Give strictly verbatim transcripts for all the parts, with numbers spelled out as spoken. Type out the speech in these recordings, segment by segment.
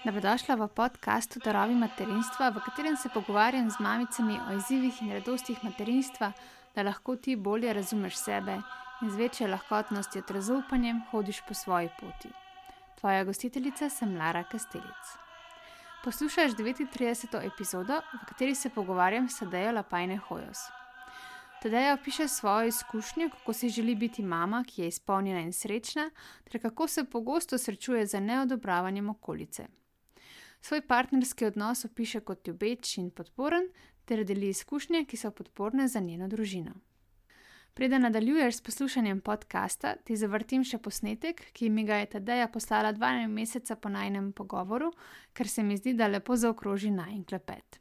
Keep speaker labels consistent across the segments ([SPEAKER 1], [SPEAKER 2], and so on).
[SPEAKER 1] Dobrodošla v podkastu Darovi materinstva, v katerem se pogovarjam z mamicami o izzivih in radostih materinstva, da lahko ti bolje razumeš sebe in z večjo lahkotnostjo ter zaupanjem hodiš po svoji poti. Tvoja gostiteljica sem Lara Kastelic. Poslušaš devetintrideseto epizodo, v kateri se pogovarjam s Tadejo Lapajne Hojos. Tadeja piše svojo izkušnjo, kako si želi biti mama, ki je izpolnjena in srečna, ter kako se pogosto srečuje z neodobravanjem okolice. Svoj partnerski odnos opiše kot ljubeč in podporen, ter deli izkušnje, ki so podporne za njeno družino. Preden nadaljuješ s poslušanjem podcasta, ti zavrtim še posnetek, ki mi ga je Tadeja poslala dva meseca po najinem pogovoru, ker se mi zdi, da lepo zaokroži najin klepet.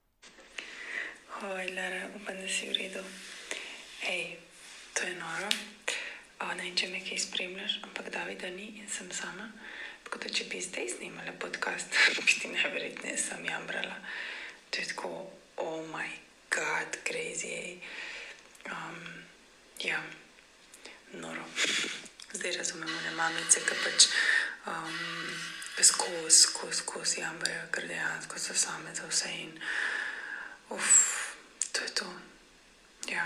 [SPEAKER 2] Hoj, Lara, upam, da si v redu. Ej, to je noro. O, ne vem, če me kaj spremljaš, ampak Davida ni in sem sama. Tako da, če bi zdaj snimala podcast, bi ti najverjetneje sam jamrala. To je tako, oh my god, crazy, ej. Um, ja, noro. Zdaj razumemo ne mamice, ki pač um, skozi, skozi, skozi jamrajo, ker dejansko so same za vse in uf, to je to. Ja.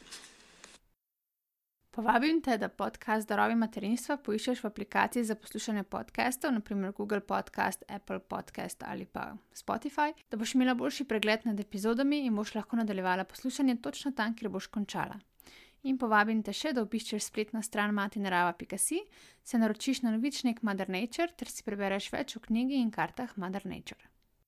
[SPEAKER 1] Povabim te, da podcast Darovi materinstva poiščeš v aplikaciji za poslušanje podcastov, naprimer Google Podcast, Apple Podcast ali pa Spotify, da boš imela boljši pregled nad epizodami in boš lahko nadaljevala poslušanje točno tam, kjer boš končala. In povabim te še, da obiščeš spletno stran matinarava pika si, se naročiš na novičnik Mother Nature ter si prebereš več o knjigi in kartah Mother Nature.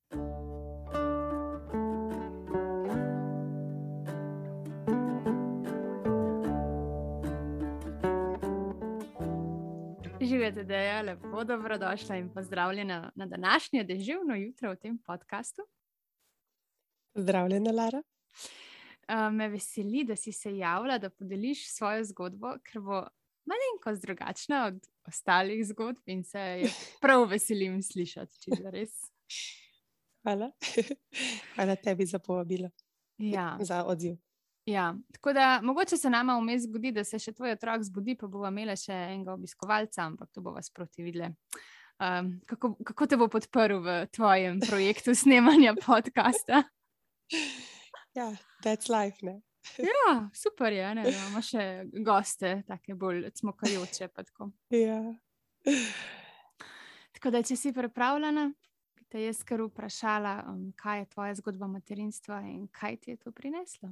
[SPEAKER 1] Živete, da je lepo dobrodošla in pozdravljena na današnje deževno jutro v tem podkastu.
[SPEAKER 3] Zdravljena, Lara.
[SPEAKER 1] Uh, me veseli, da si se javila, da podeliš svojo zgodbo, ker bo malenkost drugačna od ostalih zgodb in se je prav veselim slišati, če je res.
[SPEAKER 3] Hvala. Hvala tebi za povabilo.
[SPEAKER 1] Ja.
[SPEAKER 3] Za odziv.
[SPEAKER 1] Ja, tako da mogoče se nama vmes zgodi, da se še tvoj otrok zbudi, pa bova imela še enega obiskovalca, ampak to bova sproti videli. Um, kako, kako te bo podprl v tvojem projektu snemanja podcasta?
[SPEAKER 3] Ja, that's life, ne?
[SPEAKER 1] Ja, super je, ne, da imamo še goste, take bolj cmokajoče pa tako.
[SPEAKER 3] Ja.
[SPEAKER 1] Tako da, če si pripravljena, bi te jaz kar vprašala, um, kaj je tvoja zgodba materinstva in kaj ti je to prineslo?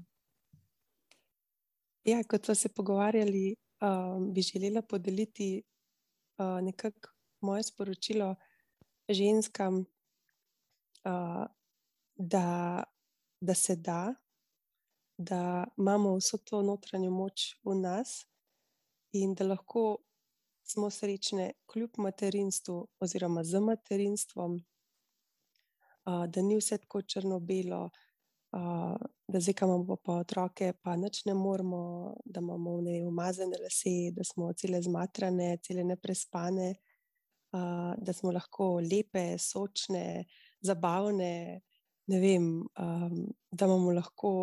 [SPEAKER 3] Ja, kot smo se pogovarjali, um, bi želela podeliti uh, nekako moje sporočilo ženskam, uh, da, da se da, da imamo vso to notranjo moč v nas in da lahko smo srečne kljub materinstvu oziroma z materinstvom, uh, da ni vse tako črno-belo, Uh, da zdaj, ko imamo pa otroke, pa nič ne moramo, da imamo ne, umazane lase, da smo cele zmatrane, cele neprespane, uh, da smo lahko lepe, sočne, zabavne, ne vem, um, da imamo lahko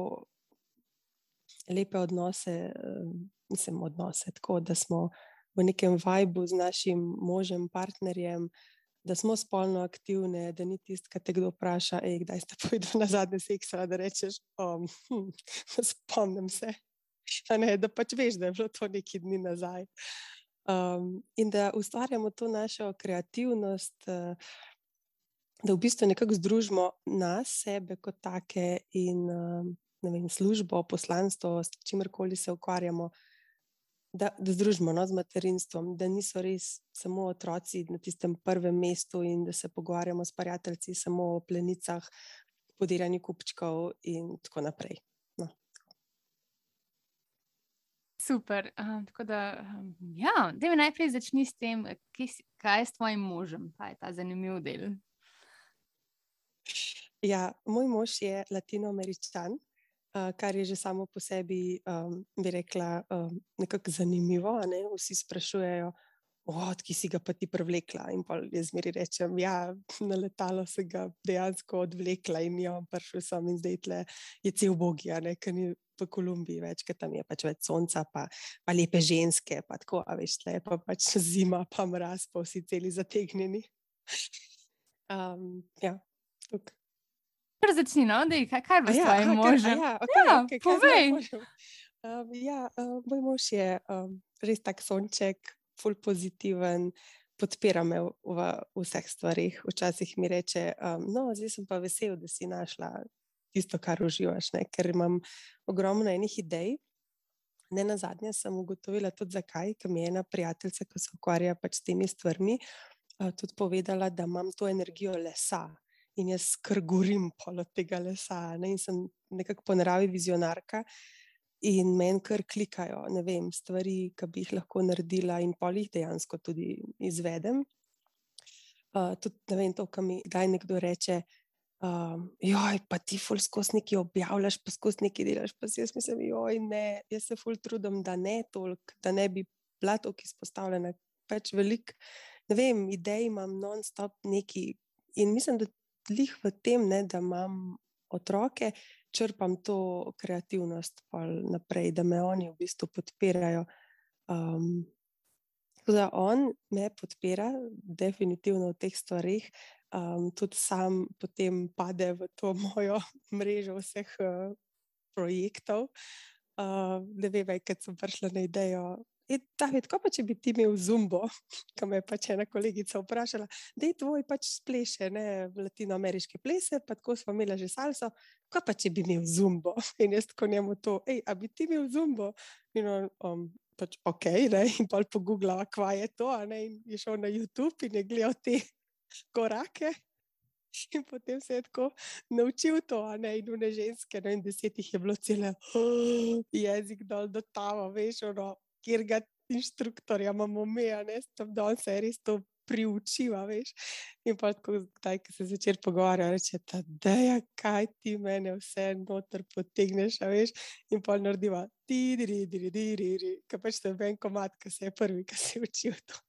[SPEAKER 3] lepe odnose, um, mislim odnose, tako da smo v nekem vibu z našim možem, partnerjem, da smo spolno aktivne, da ni tist, ki te kdo vpraša, ej, kdaj ste povedali na zadnje seksa, da rečeš, um, hm, spomnim se, a ne, da pač veš, da je bilo to neki dni nazaj. Um, in da ustvarjamo to našo kreativnost, uh, da v bistvu nekako združimo nas, sebe kot take in um, ne vem, službo, poslanstvo, s čimerkoli se ukvarjamo, Da, da združimo no, z materinstvom, da niso res samo otroci na tistem prvem mestu in da se pogovarjamo s prijateljci samo o plenicah, podiranju kupčkov in tako naprej. No.
[SPEAKER 1] Super, uh, tako da, um, ja, da mi najprej začni s tem, kaj, kaj je s tvojim možem, pa je ta zanimiv del.
[SPEAKER 3] Ja, moj mož je latinoameričan, Uh, kar je že samo po sebi, um, bi rekla, um, nekako zanimivo. Ne? Vsi sprašujejo, odkje si ga pa ti privlekla. In pa jaz zmeri rečem, ja, na letalo se ga dejansko odvlekla in jo prišel sem in zdaj tle je cel bogi, ker ni v Kolumbiji več, ker tam je pač več sonca, pa, pa lepe ženske, pa tako, a veš, tle je pa pač zima, pa mraz, pa vsi celi zategnjeni. Um, ja, tukaj.
[SPEAKER 1] Kar začni, no, dej, kaj, kaj bo
[SPEAKER 3] A
[SPEAKER 1] s
[SPEAKER 3] ja,
[SPEAKER 1] tvojim
[SPEAKER 3] aha, kar, a
[SPEAKER 1] možem?
[SPEAKER 3] ja, okej,
[SPEAKER 1] Ja,
[SPEAKER 3] okej, kaj z
[SPEAKER 1] povej.
[SPEAKER 3] mojim možem? Um, ja, um, moj mož je um, res tak sonček, ful pozitiven, podpira me v, v vseh stvarih. Včasih mi reče, um, no, zdaj sem pa vesel, da si našla tisto, kar uživaš, ne? Ker imam ogromno enih idej. Ne nazadnje sem ugotovila tudi zakaj, ker mi je ena prijateljica, ki se ukvarja pač s temi stvarmi, uh, tudi povedala, da imam to energijo lesa in jaz kar gorim pol od tega lesa, ne? In sem nekako po naravi vizionarka in meni kar klikajo, ne vem, stvari, ki bi jih lahko naredila in pol jih dejansko tudi izvedem. Uh, tudi, ne vem, to, kar mi kdaj nekdo reče, Um, joj, pa ti ful skozi nekaj objavljaš, pa skozi nekaj delaš, pa si jaz mislim, joj, ne, jaz se ful trudim, da ne toliko, da ne bi bila toliko izpostavljena, pač veliko, ne vem, idej imam non-stop neki in mislim, da lih v tem, ne, da imam otroke, črpam to kreativnost pol naprej, da me oni v bistvu podpirajo. Um, tako da on me podpira definitivno v teh stvarih. Um, tudi sam potem pade v to mojo mrežo vseh uh, projektov. Uh, ne vem, kad sem prišla na idejo, e, David, ko pa če bi ti imel Zumbo, ko me je pač ena kolegica vprašala, da je tvoj pač spleše, ne, latinoameriške plese, pa tako smo imela že salso, ko pa če bi imel Zumbo? In jaz tako njemu to, ej, a bi ti imel Zumbo? In on, um, pač ok, ne, in pol pogooglala, kva je to, a ne, in je šel na YouTube in je gledal te korake in potem se je tako naučil to, a ne, in une ženske, no, in desetih je bilo cele oh, jezik dol do tava, veš, ono, kjer ga inštruktorja imamo me, a ne, tam da on se je res to priučiva, veš, in pa tako, kdaj, ko se začer pogovarja, reče, ta deja, kaj ti mene vse noter potegneš, a veš, in pa narediva ti, diri, diri, diri, diri, ka pač to je ben komad, ko se je prvi, ko se je učil to.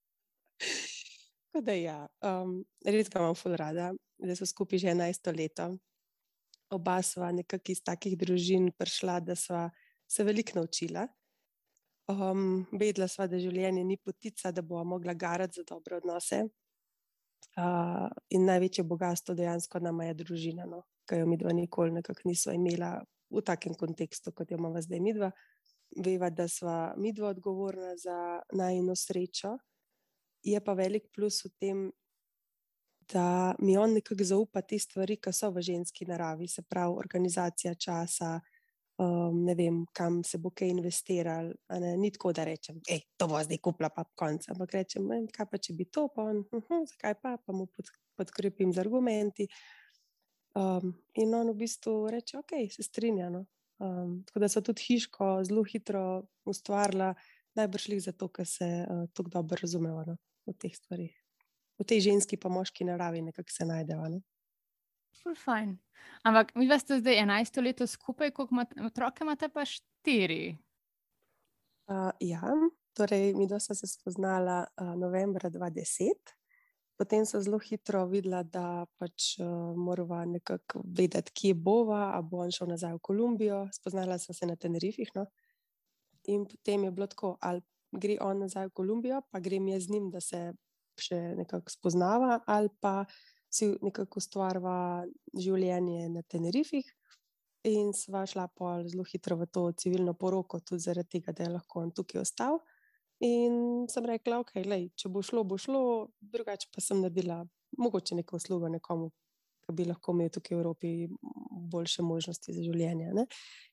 [SPEAKER 3] Tako da ja, um, res ga imam ful rada, da so skupaj že enajsto leto. Oba sva nekako iz takih družin prišla, da sva se veliko naučila. Um, vedela sva, da življenje ni potica, da bova mogla garati za dobre odnose. Uh, in največje bogatstvo dejansko nama je družina, no, ki jo midva nikoli nekako nisva imela v takem kontekstu, kot jo imava zdaj midva. Veva, da sva midva odgovorna za najino srečo. Je pa velik plus v tem, da mi on nekako zaupa te stvari, ki so v ženski naravi, se pravi organizacija časa, um, ne vem, kam se bo kaj investiral, a ne, ni tako, da rečem, ej, to bo zdaj kupila pa konca, ampak rečem, kaj pa če bi to, pa on, uh -huh, zakaj pa, pa mu pod, podkrepim z argumenti. Um, in on v bistvu reče, ok, se strinja, no. Um, tako da so tudi hiško zelo hitro ustvarila, najbrž lih zato, ker se uh, tako dobro razumeva, no, v teh stvarih. V tej ženski pa moški naravi nekako se najdeva, ne.
[SPEAKER 1] Ful fajn. Ampak midva sta zdaj enajsto leto skupaj, koliko imate, otroke imate pa štiri.
[SPEAKER 3] Uh, ja, torej midva sva se spoznala uh, novembra dva deset, potem so zelo hitro videla, da pač uh, morava nekako vedeti, kje bova, a bo on šel nazaj v Kolumbijo, spoznala sva se na Tenerifih, no. In potem je bilo tako, ali gre on nazaj v Kolumbijo, pa grem jaz z njim, da se še nekako spoznava, ali pa si nekako ustvarva življenje na Tenerifih. In sva šla pol zelo hitro v to civilno poroko, tudi zaradi tega, da je lahko on tukaj ostal. In sem rekla, ok, lej, če bo šlo, bo šlo, drugače pa sem naredila mogoče neko uslugo nekomu, ki bi lahko imel tukaj v Evropi boljše možnosti za življenje, ne.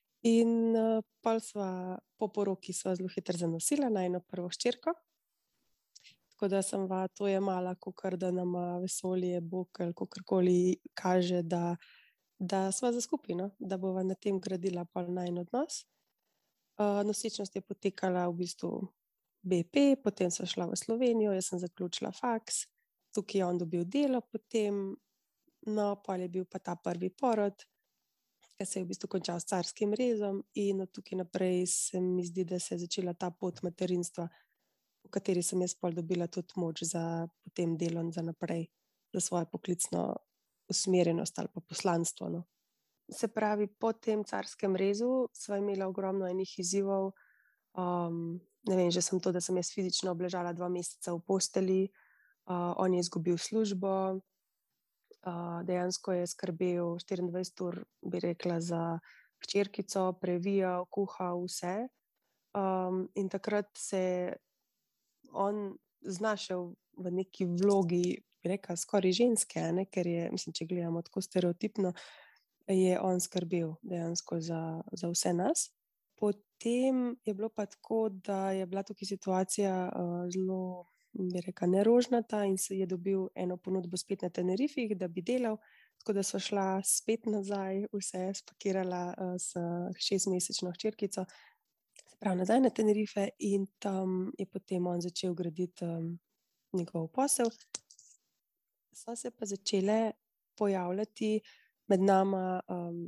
[SPEAKER 3] In uh, pol sva po poroki sva zelo hitro zanosila na eno prvo hčerko. Tako da sem va to jemala, kakor da nama vesolje, Bog ali kakorkoli kaže, da, da sva za skupaj, no? Da bova na tem gradila pol najin odnos. Uh, nosečnost je potekala v bistvu B P, potem sva šla v Slovenijo, jaz sem zaključila faks, tukaj je on dobil delo, potem, no, pol je bil pa ta prvi porod, ki se je v bistvu končal s carskim rezom in od tukaj naprej se mi zdi, da se je začela ta pot materinstva, v kateri sem jaz pol dobila tudi moč za potem delo za naprej, za svojo poklicno usmerjenost ali pa poslanstvo, no. Se pravi, po tem carskem rezu sva imela ogromno enih izzivov, um, ne vem, že sem to, da sem jaz fizično obležala dva meseca v posteli, uh, on je izgubil službo, Uh, dejansko je skrbel štiriindvajset ur, bi rekla, za hčerkico, previjal, kuhal vse. Um, in takrat se je on znašel v neki vlogi, bi rekla, skoraj ženske, ne? Ker je, mislim, če gledamo tako stereotipno, je on skrbel dejansko za, za vse nas. Potem je bilo pa tako, da je bila tukaj situacija uh, zelo, bi rekla, nerožnata in se je dobil eno ponudbo spet na Tenerifih, da bi delal, tako da so šla spet nazaj, vse spakirala uh, s šestmesečno hčerkico, se pravi nazaj na Tenerife in tam je potem on začel graditi um, njegov posel. So se pa začele pojavljati med nama um,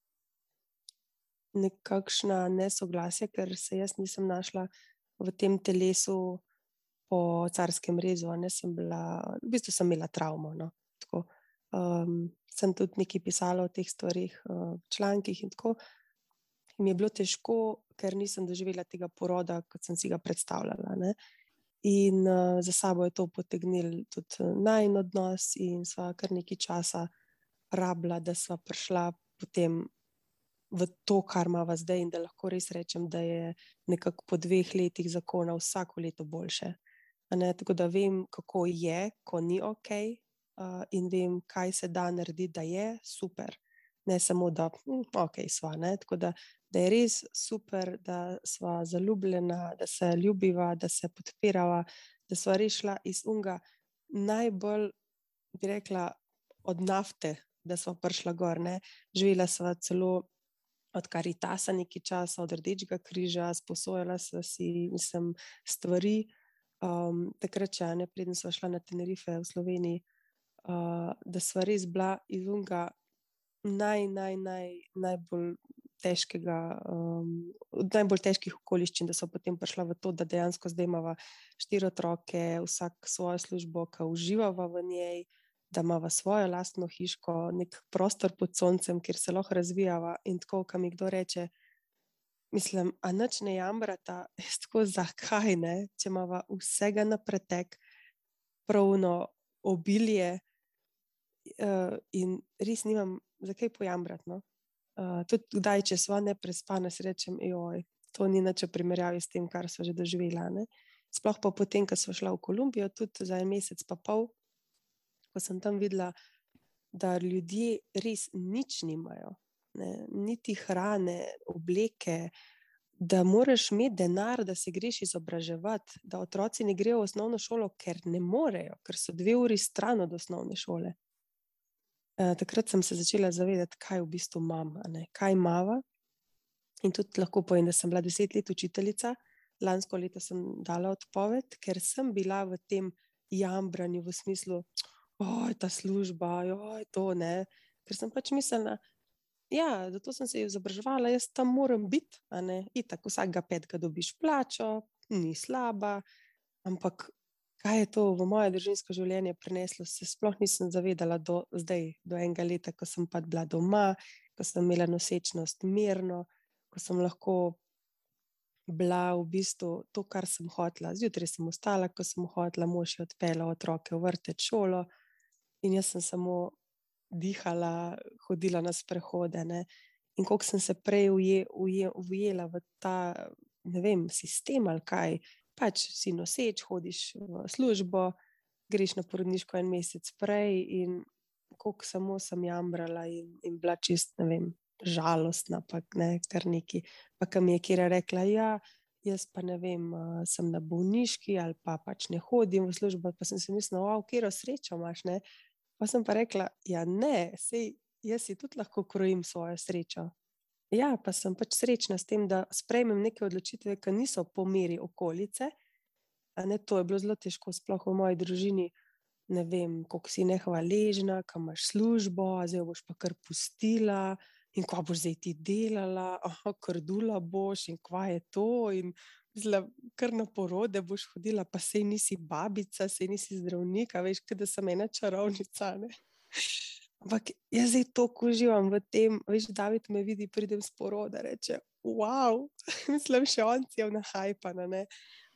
[SPEAKER 3] nekakšna nesoglasja, ker se jaz nisem našla v tem telesu po carskem rezu, ne, sem bila, v bistvu sem imela travmo, no, tako. Um, sem tudi nekaj pisala o teh stvarih uh, v člankih in tako. In mi je bilo težko, ker nisem doživela tega poroda, kot sem si ga predstavljala, ne. In uh, za sabo je to potegnil tudi najin odnos in sva kar nekaj časa rabila, da sva prišla potem v to, kar imava zdaj in da lahko res rečem, da je nekako po dveh letih zakona vsako leto boljše. Ne? Tako da vem, kako je, ko ni ok uh, in vem, kaj se da narediti, da je super. Ne samo, da hm, ok sva. Ne? Tako da, da je res super, da sva zaljubljena, da se ljubiva, da se podpirava, da sva rešila iz unga najbolj, bi rekla, od nafte, da sva prišla gor. Ne? Živela sva celo od Karitasa nekaj časa, od Rdečega križa, sposojala sva si, mislim, stvari. Um, takrat, če ne, preden sva šla na Tenerife v Sloveniji, uh, da sva res bila iz unga naj, naj, naj, najbolj težkega, um, od najbolj težkih okoliščin, da so potem prišla v to, da dejansko zdaj imava štiri otroke, vsak svojo službo, ki uživava v njej, da imava svojo lastno hiško, nek prostor pod soncem, kjer se lahko razvijava in tako, ko mi kdo reče, mislim, a nič ne jamrata, jaz tako, zakaj ne, če imava vsega na pretek, pravno obilje uh, in res nimam zakaj pojamrati, no. Uh, tudi kdaj, če sva neprespana, si rečem, joj, to ni nič v primerjavi s tem, kar sva že doživela, ne. Sploh pa potem, ko sva šla v Kolumbijo, tudi za en mesec pa pol, ko sem tam videla, da ljudje res nič nimajo, ne, niti hrane, obleke, da moraš imeti denar, da se greš izobraževati, da otroci ne grejo v osnovno šolo, ker ne morejo, ker so dve uri stran od osnovne šole. Uh, takrat sem se začela zavedati, kaj v bistvu imam, ne, kaj imava. In tudi lahko povem, da sem bila deset let učiteljica, lansko leto sem dala odpoved, ker sem bila v tem jambranju v smislu, oj, ta služba, oj, to ne, ker sem pač mislila, ja, zato sem se izobraževala, jaz tam moram biti, a ne, itak vsakega petka dobiš plačo, ni slaba, ampak kaj je to v moje družinsko življenje prineslo, se sploh nisem zavedala do zdaj, do enega leta, ko sem pa bila doma, ko sem imela nosečnost mirno, ko sem lahko bila v bistvu to, kar sem hotela. Zjutraj sem ostala, ko sem hotela, mož je odpeljal otroke v vrtec, šolo in jaz sem samo dihala, hodila na sprehode, ne. In koliko sem se prej uje, uje, ujela v ta, ne vem, sistem ali kaj, pač si noseč, hodiš v službo, greš na porodniško en mesec prej in koliko samo sem jamrala in, in bila čist, ne vem, žalostna, pa ne, kar neki. Pa ko mi je Kira rekla, ja, jaz pa ne vem, sem na bolniški ali pa pač ne hodim v službo, pa sem si mislila, wow, Kiro, srečo imaš, ne. Pa sem pa rekla, ja ne, sej jaz si tudi lahko krojim svojo srečo. Ja, pa sem pač srečna s tem, da sprejmem neke odločitve, ki niso po meri okolice, a ne, to je bilo zelo težko, sploh v moji družini, ne vem, koliko si nehvaležna, ko imaš službo, a zdaj boš pa kar pustila in kva boš zdaj ti delala, aha, krdula boš in kva je to in zla, kar na porode boš hodila, pa sej nisi babica, sej nisi zdravnika, veš, kada sem ena čarovnica, ne. Ampak jaz zdaj toliko uživam v tem, veš, David me vidi, pridem s poroda, reče, wow, mislim, še on si je nahajpana, ne.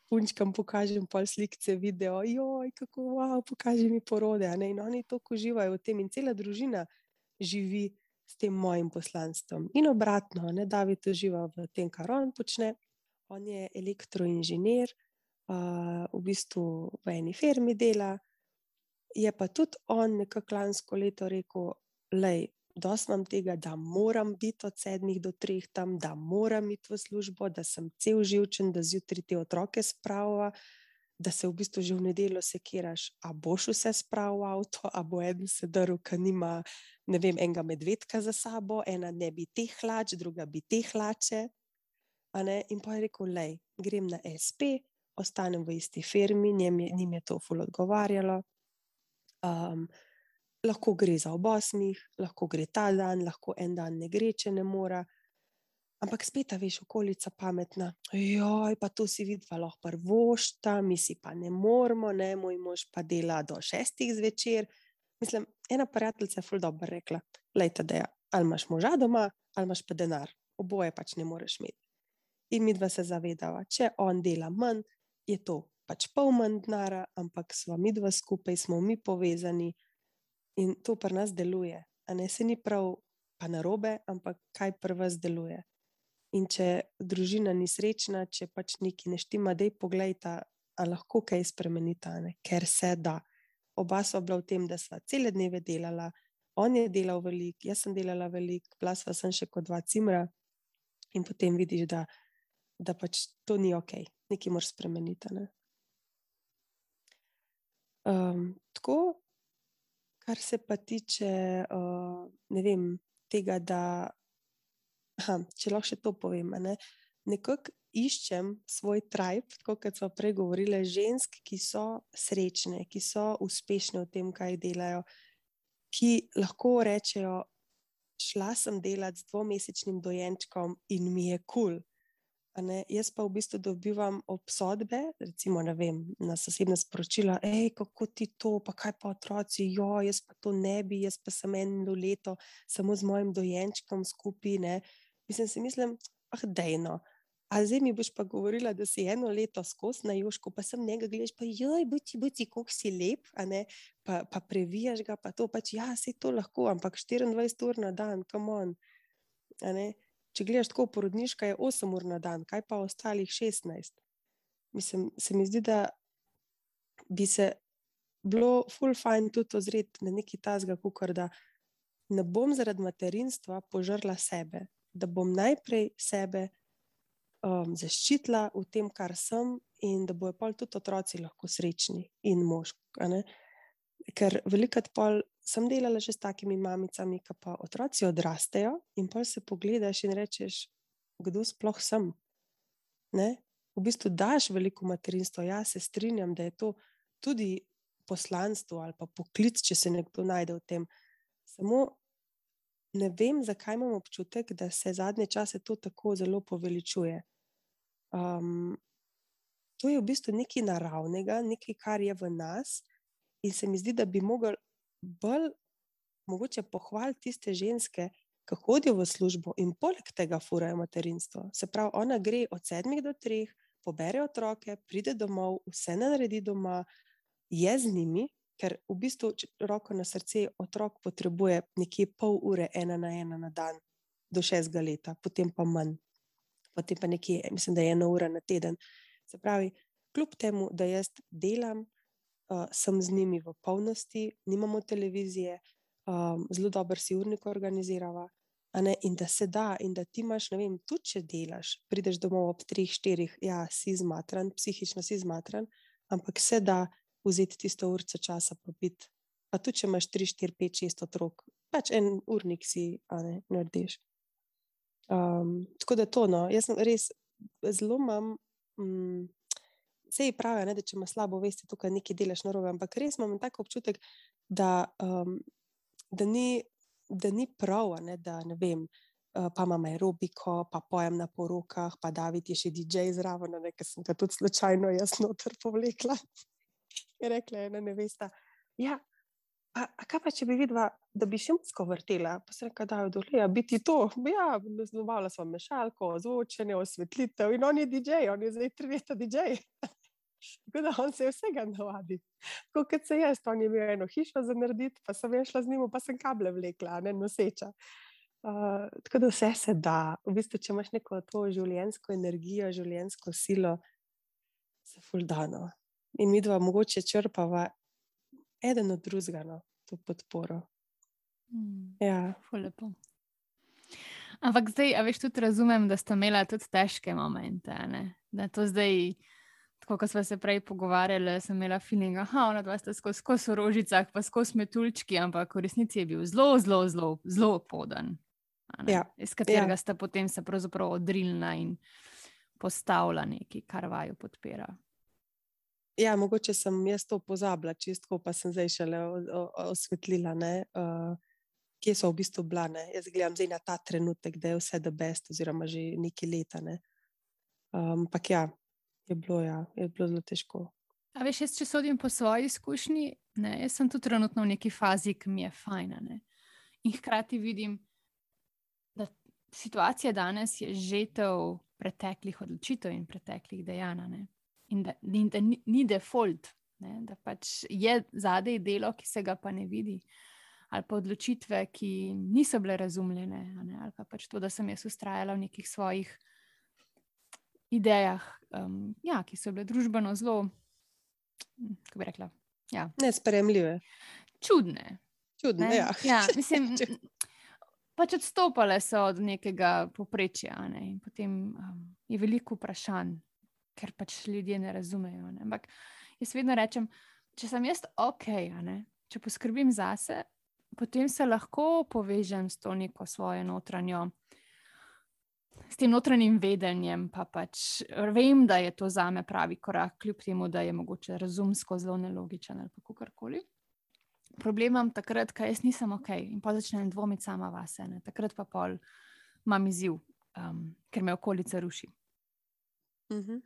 [SPEAKER 3] punčkam pokažem pol slikce, video, joj, kako, wow, pokaži mi porode, a ne, in oni toliko uživajo v tem in cela družina živi s tem mojim poslanstvom. In obratno, ne, David uživa v tem, kar on počne, on je elektroinženir, uh, v bistvu v eni firmi dela, je pa tudi on nekako lansko leto rekel, lej, dosti imam tega, da moram biti od sedmih do treh tam, da moram iti v službo, da sem cel živčen, da zjutraj te otroke sprava, da se v bistvu že v nedeljo sekiraš, a boš vse spravil v avto, a bo eden sedel, ki nima, ne vem, enega medvedka za sabo, ena ne bi teh hlač, druga bi teh hlače, a ne, in pa je rekel, lej, grem na es pe, ostanem v isti firmi, njim je, njim je to ful odgovarjalo, um, lahko gre za ob osmih, lahko gre ta dan, lahko en dan ne gre, če ne mora. Ampak spet, a veš, okolica pametna. Joj, pa to si vidva lahko prvošta, mi si pa ne moramo, ne, moj mož pa dela do šestih zvečer. Mislim, ena prijateljica je ful dobro rekla, lejte, da ali imaš moža doma, ali imaš pa denar. Oboje pač ne moreš imeti. In midva se zavedava, če on dela manj, je to pač pol manj denara, ampak sva midva skupaj, smo mi povezani. In to pri nas deluje, a ne, se ni prav pa narobe, ampak kaj pri vas deluje. In če družina ni srečna, če pač neki ne štima, dej poglejta, a lahko kaj spremenita, ne, ker se da. Oba sva bila v tem, da sva cele dneve delala, on je delal veliko, jaz sem delala veliko, bila sva sem še kot dva cimra in potem vidiš, da, da pač to ni okej, nekaj moraš spremeniti, ne. Um, tako, kar se pa tiče, uh, ne vem, tega, da, aha, če lahko še to povem, ne, nekako iščem svoj tribe, tako kot smo prej govorile, žensk, ki so srečne, ki so uspešne v tem, kaj delajo, ki lahko rečejo, šla sem delat z dvomesečnim dojenčkom in mi je kul. Ne, jaz pa v bistvu dobivam obsodbe, recimo, ne vem, na zasebna sporočila, ej, kako ti to, pa kaj pa otroci, jo, jaz pa to ne bi, jaz pa sem eno leto samo z mojim dojenčkom skupaj, ne. Mislim, si mislim, ah, dejno, a zdaj mi boš pa govorila, da si eno leto skozi na Jožku, pa sem njega gledaš, pa joj, buci, buci, koliko si lep, a ne, pa, pa previjaš ga, pa to, pač, ja, sej to lahko, ampak štiriindvajset ur na dan, come on, a ne. Če gledaš tako, porodniška je osem ur na dan, kaj pa ostalih šestnajst? Mislim, se mi zdi, da bi se bilo ful fajn tudi ozreti na neki tasga, kukor da ne bom zaradi materinstva požrla sebe, da bom najprej sebe um, zaščitila v tem, kar sem in da bojo pol tudi otroci lahko srečni in mož, a ne? Ker velikrat pol sem delala že s takimi mamicami, ki pa otroci odrastejo in pol se pogledaš in rečeš, kdo sploh sem, ne? V bistvu daš veliko materinstvo, ja, se strinjam, da je to tudi poslanstvo ali pa poklic, če se nekdo najde v tem. Samo ne vem, zakaj imam občutek, da se zadnje čase to tako zelo poveličuje. Um, to je v bistvu nekaj naravnega, nekaj, kar je v nas in se mi zdi, da bi mogli bolj mogoče pohvaliti tiste ženske, ki hodijo v službo in poleg tega furajo materinstvo. Se pravi, ona gre od sedmih do treh, pobere otroke, pride domov, vse naredi doma, je z njimi, ker v bistvu, roko na srce, otrok potrebuje nekje pol ure ena na ena na dan do šestega leta, potem pa manj. Potem pa nekje, mislim, da je ena ura na teden. Se pravi, kljub temu, da jaz delam, Uh, sem z njimi v polnosti, nimamo televizije, um, zelo dober si urnik organizirava, a ne, in da se da, in da ti imaš, ne vem, tudi če delaš, prideš domov ob treh, štirih, ja, si zmatran, psihično si zmatran, ampak se da vzeti tisto urco časa popiti, pa tudi če imaš tri, štiri, pet, šest otrok, pač en urnik si, a ne, narediš. Um, tako da to, no, jaz sem res, zelo imam, mm, sej pravi, ne, da če ima slabo vesti, tukaj nekaj delaš narobe, ampak res imam tak občutek, da, um, da, ni, da ni prav, ne, da ne vem, uh, pa imam aerobiko, pa pojem na porokah, pa David je še di džej zraven, ne, ker sem ga tudi slučajno jaz noter povlekla. Je rekla ena nevesta, ja, a, a kaj pa, če bi videla, da bi še mucko vrtela? Pa se rekla, da je dolje, biti to. Ja, nabavila sva mešalko, zvočenje, osvetlitev in on je di džej, on je zdaj tri leta di džej. Tako da on se je vsega navadi. Tako kot se jaz, on je imel eno hišo za narediti, pa sem jaz šla z njim, pa sem kable vlekla, ne noseča. Uh, tako da vse se da. V bistvu, če imaš neko to življenjsko energijo, življenjsko silo, se ful dano. In mi dva mogoče črpava eden od drugega, no, to podporo.
[SPEAKER 1] Mm,
[SPEAKER 3] Ja.
[SPEAKER 1] ful lepo. Ampak zdaj, a veš, tudi razumem, da sta imela tudi težke momente, ne? Da to zdaj, tako kot sva se prej pogovarjali, sem imela feeling, aha, ona dva sta skozi, skozi v rožicah, pa skozi metulčki, ampak v resnici je bil zelo, zelo, zelo, zelo poden.
[SPEAKER 3] Ja.
[SPEAKER 1] Iz katerega
[SPEAKER 3] Ja.
[SPEAKER 1] sta potem se pravzaprav odrilna in postavila nekaj, kar vaju podpira.
[SPEAKER 3] Ja, mogoče sem jaz to pozabila, čistko pa sem zdaj šele o- o- osvetlila, ne, uh, kje so v bistvu bila, ne. Jaz gledam zdaj na ta trenutek, da je vse the best, oziroma že nekaj leta, ne. Ampak um, ja, je bilo, ja, je bilo zelo težko.
[SPEAKER 1] A veš, jaz, če sodim po svoji izkušnji, ne, jaz sem tudi trenutno v neki fazi, ki mi je fajna, ne. In hkrati vidim, da situacija danes je žetev preteklih odločitev in preteklih dejanj, ne. In da, in da ni, ni default, ne, da pač je zadej delo, ki se ga pa ne vidi, ali pa odločitve, ki niso bile razumljene, a ne, ali pa pač to, da sem jaz ustrajala v nekih svojih idejah, um, ja, ki so bile družbeno zelo, kako bi rekla, ja,
[SPEAKER 3] Nesprejemljive.
[SPEAKER 1] čudne.
[SPEAKER 3] Čudne,
[SPEAKER 1] Ne?
[SPEAKER 3] ja.
[SPEAKER 1] Ja, mislim, pač odstopale so od nekega povprečja, a ne, in potem um, je veliko vprašanj, ker pač ljudje ne razumejo, ne. Ampak jaz vedno rečem, če sem jaz okej, a ne, če poskrbim zase, potem se lahko povežem s to neko svojo notranjo, s tem notranjim vedenjem, pa pač vem, da je to zame pravi korak, kljub temu, da je mogoče razumsko zelo nelogičen ali pa kakorkoli. Problem imam takrat, ko jaz nisem okej in pa začnem dvomiti sama vase, ne. Takrat pa pol imam izziv, um, ker me okolica ruši.
[SPEAKER 3] Mhm.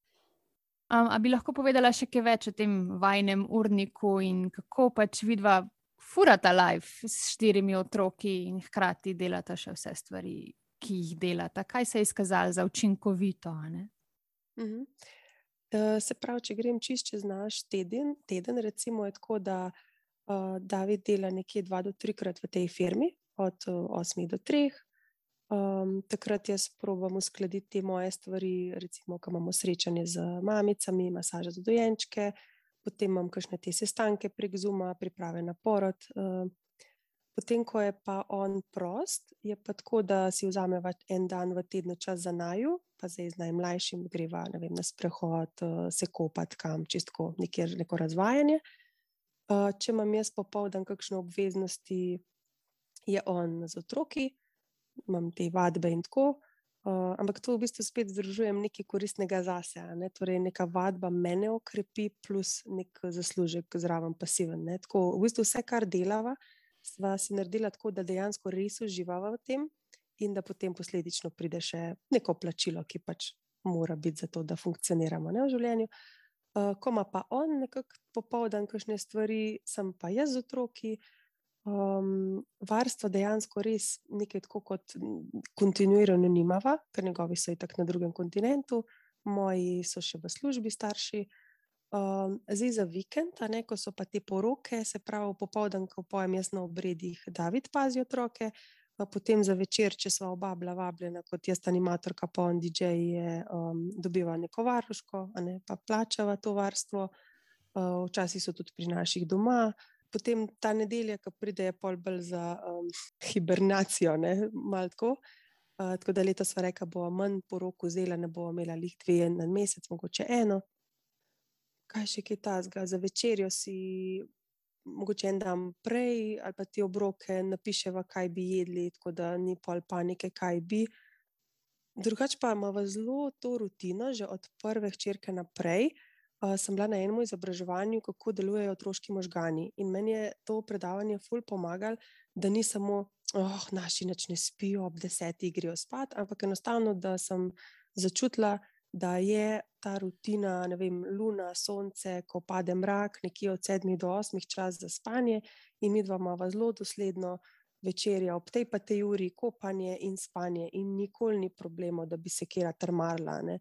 [SPEAKER 1] Um, a bi lahko povedala še kaj več o tem vajinem urniku in kako pač vidva furata life s štirimi otroki in hkrati delata še vse stvari, ki jih delata? Kaj se je izkazalo za učinkovito, a ne?
[SPEAKER 3] Mhm. Uh, se pravi, če grem čist čez naš teden, teden recimo je tako, da uh, David dela nekje dva do trikrat v tej firmi, od uh, osmih do treh. Um, takrat jaz probam uskladiti te moje stvari, recimo, ko imamo srečanje z mamicami, masaža za dojenčke, potem imam kakšne te sestanke prek Zooma, priprave na porod. Uh, potem, ko je pa on prost, je pa tako, da si vzameva en dan v tednu čas za naju, pa zdaj z najmlajšim greva, ne vem, na sprehod, uh, se kopati kam, čistko nekjer neko razvajanje. Uh, če imam jaz popoldan kakšne obveznosti, je on z otroki, imam te vadbe in tako, uh, ampak to v bistvu spet združujem nekaj koristnega zase, a ne, torej neka vadba mene okrepi plus nek zaslužek zraven pasiven, ne, tako v bistvu vse, kar delava, sva si naredila tako, da dejansko res uživava v tem in da potem posledično pride še neko plačilo, ki pač mora biti za to, da funkcioniramo, ne, v življenju. Uh, ko ima pa on nekako popoldan kakšne stvari, sem pa jaz z otroki. Um, varstvo dejansko res nekaj tako kot kontinuirano nimava, ker njegovi so itak na drugem kontinentu, moji so še v službi starši. Um, zdaj za vikend, a ne, ko so pa te poroke, se pravi popoldan, ko pojem jaz na obredih, David pazi otroke, a potem za večer, če sva oba bila vabljena, kot jaz animatorka, pa on D J je, um, dobiva neko varuško, a ne, pa plačava to varstvo, uh, včasih so tudi pri naših doma. Potem ta nedelja, ko pride, je pol bolj za um, hibernacijo, ne, malo tako. Uh, tako da letos sva rekla, bo manj porok vzela, ne bo imela lih dve na mesec, mogoče eno. Kaj še kaj tazga? Za večerjo si mogoče en dan prej ali pa ti obroke napiševa, kaj bi jedli, tako da ni pol panike, kaj bi. Drugače pa imava zelo to rutino, že od prve hčerke naprej. Uh, sem bila na enem izobraževanju, kako delujejo otroški možgani. In meni je to predavanje ful pomagalo, da ni samo, oh, naši nič ne spijo, ob desetih grejo spat, ampak enostavno, da sem začutila, da je ta rutina, ne vem, luna, sonce, ko pade mrak, nekje od sedmih do osmih čas za spanje in midva imava zelo dosledno večerja ob tej pa tej uri, kopanje in spanje in nikoli ni problema, da bi se kera trmarla, ne.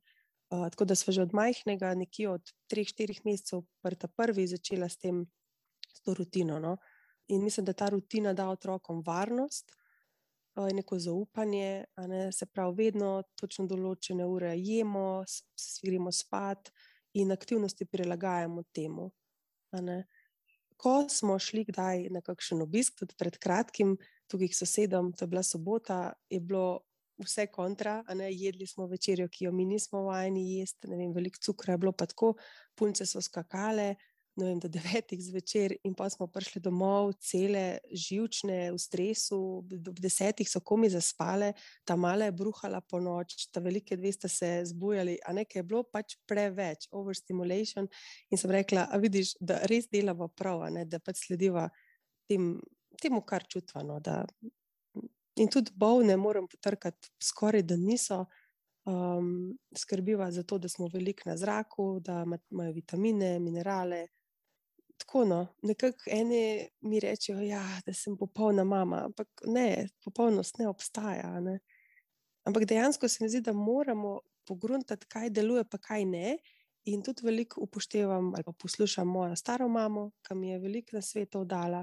[SPEAKER 3] Uh, tako da sva že od majhnega, nekje od treh, štirih mesecev, prta prvi začela s tem, s to rutino. No? In mislim, da ta rutina da otrokom varnost, uh, neko zaupanje, a ne, se pravi, vedno točno določene ure jemo, s- gremo spat in aktivnosti prilagajamo temu. A ne. Ko smo šli kdaj na kakšen obisk, tudi pred kratkim, tukaj k sosedom, to je bila sobota, je bilo vse kontra, a ne, jedli smo večerjo, ki jo mi nismo vajeni jesti, ne vem, veliko cukra je bilo pa tako, punce so skakale, ne vem, do devetih zvečer in pa smo prišli domov, cele živčne, v stresu, do desetih so komi zaspale, ta mala je bruhala po noč, ta velike dve sta se zbujali, a nekaj je bilo pač preveč, overstimulation in sem rekla, a vidiš, da res delava prav, a ne, da pač slediva tem, temu, kar čutva, no, da in tudi bolne moram potrkati skoraj, da niso, um, skrbiva za to, da smo veliko na zraku, da ima- imajo vitamine, minerale. Tako no, nekako eni mi rečejo, ja, da sem popolna mama, ampak ne, popolnost ne obstaja. a Ne? Ampak dejansko se mi zdi, da moramo pogruntati, kaj deluje, pa kaj ne. In tudi veliko upoštevam ali pa poslušam mojo staro mamo, ki mi je veliko nasvetov dala.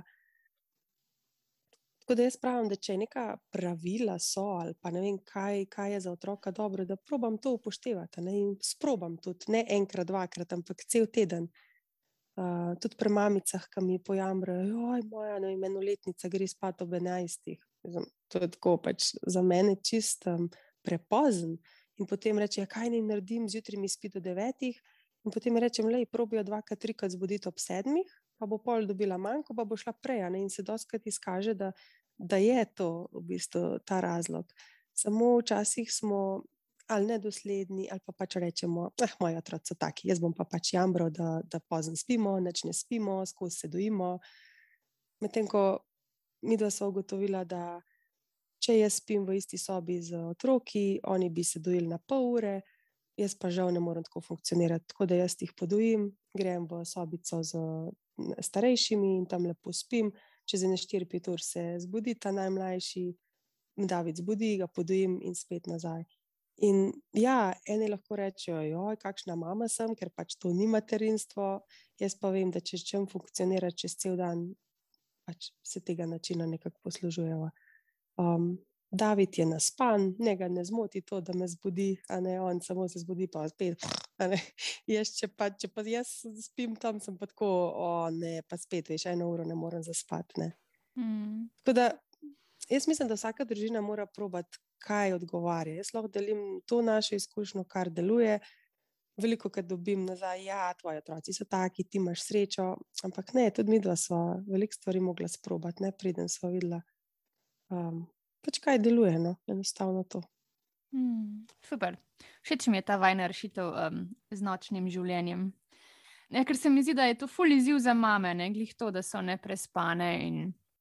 [SPEAKER 3] Tako da jaz pravim, da če neka pravila so ali pa ne vem, kaj, kaj je za otroka dobro, da probam to upoštevati. a Ne? In sprobam tudi, ne enkrat, dvakrat, ampak cel teden. Uh, tudi pri mamicah, ki mi pojamrajo, joj, moja ne vem, enoletnica gre spat ob enajstih. Mislim, To je tako pač za mene čist um, prepozen. In potem reče, ja, kaj naj naredim, zjutraj mi spi do devetih. In potem rečem, lej, probijo dvakrat, trikrat zbuditi ob sedmih, pa bo pol dobila manjko, pa bo šla prej. a Ne? In se dostikrat izkaže, da, da je to v bistvu ta razlog. Samo včasih smo ali nedosledni, ali pa pač rečemo, eh, moji otroci so taki, jaz bom pa pač jambral, da, da pozno spimo, nič ne spimo, skozi se dojimo. Medtem ko midva sva ugotovila, da če jaz spim v isti sobi z otroki, oni bi se dojili na pol ure, jaz pa žal ne morem tako funkcionirati, tako da jaz jih podojim, grem v sobico z mm, starejšimi in tam lepo spim, čez ene štiri, pet ur se zbudi ta najmlajši, David zbudi, ga podojim in spet nazaj. In ja, eni lahko rečejo, joj, kakšna mama sem, ker pač to ni materinstvo, jaz pa vem, da če čem funkcionira čez cel dan, pač se tega načina nekako poslužujeva. Um, David je naspan, njega ne zmoti to, da me zbudi, a ne, on samo se zbudi pa spet, a ne, jaz če pa, če pa jaz spim tam, sem pa tako, o ne, pa spet, veš, eno uro ne morem zaspati, ne.
[SPEAKER 1] Mm.
[SPEAKER 3] Tako da jaz mislim, da vsaka družina mora probati, kaj odgovarja. Jaz lahko delim to našo izkušnjo, kar deluje. Veliko, kad dobim nazaj, ja, tvoji otroci so taki, ti imaš srečo, ampak ne, tudi midva sva veliko stvari mogla sprobati, ne, preden sva videla, um, pač kaj deluje, no, enostavno to.
[SPEAKER 1] Mm, super. Všeč mi je ta vajna rešitev um, z nočnim življenjem. Ja, ker se mi zdi, da je to ful izziv za mame, ne glih to, da so neprespane in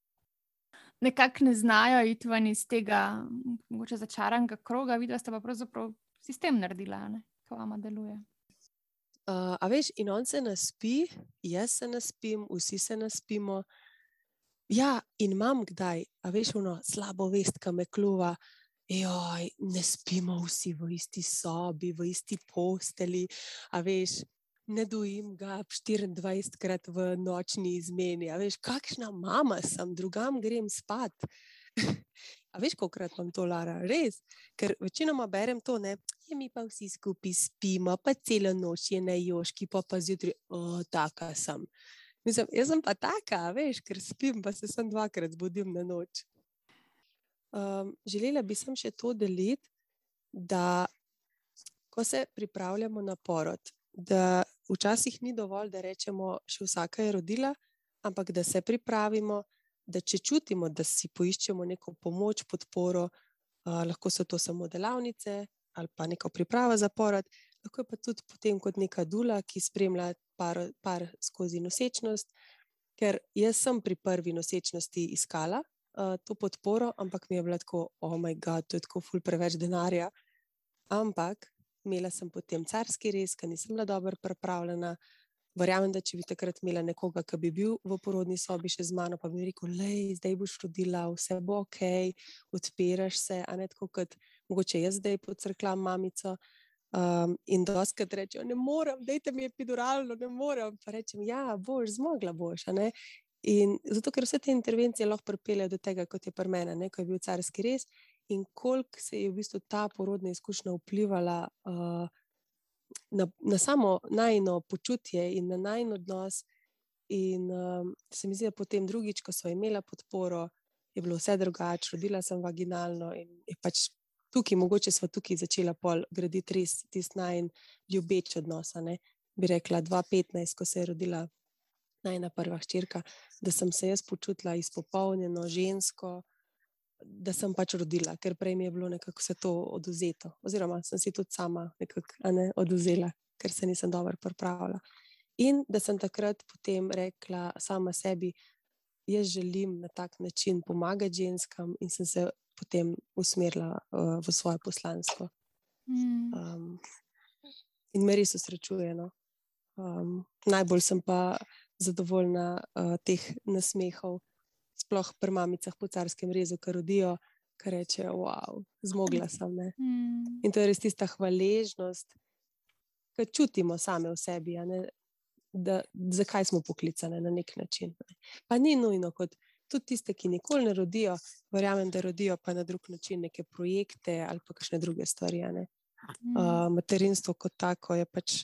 [SPEAKER 1] nekako ne znajo iti ven iz tega m, mogoče začaranega kroga, videla sta pa pravzaprav sistem naredila, ne, ko vama deluje.
[SPEAKER 3] Uh, a veš, in on se naspi, jaz se naspim, vsi se naspimo. Ja, in imam kdaj, a veš, ono slabo vest, ki me kluva, joj, ne spimo vsi v isti sobi, v isti posteli, a veš, ne dojim ga štiriindvajsetkrat v nočni izmeni, a veš, kakšna mama sem, drugam grem spat. A veš, kolikokrat imam to, Lara, res? Ker večinoma berem to, ne, je mi pa vsi skupaj spimo, pa celo noč je na joški, pa pa zjutraj, o, taka sem. Mislim, jaz sem pa taka, a veš, ker spim, pa se sem dvakrat zbudim na noč. Um, želela bi sem še to deliti, da ko se pripravljamo na porod, da včasih ni dovolj, da rečemo, še vsaka je rodila, ampak da se pripravimo, da če čutimo, da si poiščemo neko pomoč, podporo, uh, lahko so to samo delavnice ali pa neka priprava za porod, lahko je pa tudi potem kot neka dula, ki spremlja par, par skozi nosečnost, ker jaz sem pri prvi nosečnosti iskala uh, to podporo, ampak mi je bila tako, oh my god, to je tako ful preveč denarja, ampak imela sem potem carski rez, ker nisem bila dobro pripravljena. Verjamem, da če bi takrat imela nekoga, ki bi bil v porodni sobi še z mano, pa bi mi rekel, lej, zdaj boš rodila, vse bo ok, odpiraš se, a ne tako kot mogoče jaz zdaj pocrklam mamico. Um, in doskrat rečejo, ne morem, dajte mi epiduralno, ne morem. Pa rečem, ja, boš, zmogla boš, a ne. In zato, ker vse te intervencije lahko pripeljejo do tega, kot je pri mene, ne, ko je bil carski rez, in koliko se je v bistvu ta porodna izkušnja vplivala uh, na, na samo najino počutje in na najin odnos. In um, se mi zdi, da potem drugič, ko so imela podporo, je bilo vse drugače, rodila sem vaginalno in je pač tukaj, mogoče smo tukaj začela pol graditi res tisti najin ljubeč odnos, ne. Bi rekla dva petnajst, ko se je rodila najina prva hčerka, da sem se jaz počutila izpopolnjeno, žensko, da sem pač rodila, ker prej mi je bilo nekako vse to oduzeto. Oziroma sem si tudi sama nekako, a ne, oduzela, ker se nisem dobro pripravila. In da sem takrat potem rekla sama sebi, jaz želim na tak način pomagati ženskam in sem se potem usmerila uh, v svoje poslanstvo.
[SPEAKER 1] Mm.
[SPEAKER 3] Um, in me res osrečuje, no. Um, najbolj sem pa zadovoljna uh, teh nasmehov, sploh pri mamicah po carskem rezu, ki rodijo, ki rečejo, wow, zmogla sem, ne.
[SPEAKER 1] Mm.
[SPEAKER 3] In to je res tista hvaležnost, ki čutimo same v sebi, a ne, da zakaj smo poklicane na nek način. Ne. Pa ni nujno, kot tudi tiste, ki nikoli ne rodijo, verjamem, da rodijo pa na drug način neke projekte ali pa kakšne druge stvari, a ne.
[SPEAKER 1] Mm.
[SPEAKER 3] Uh, materinstvo kot tako je pač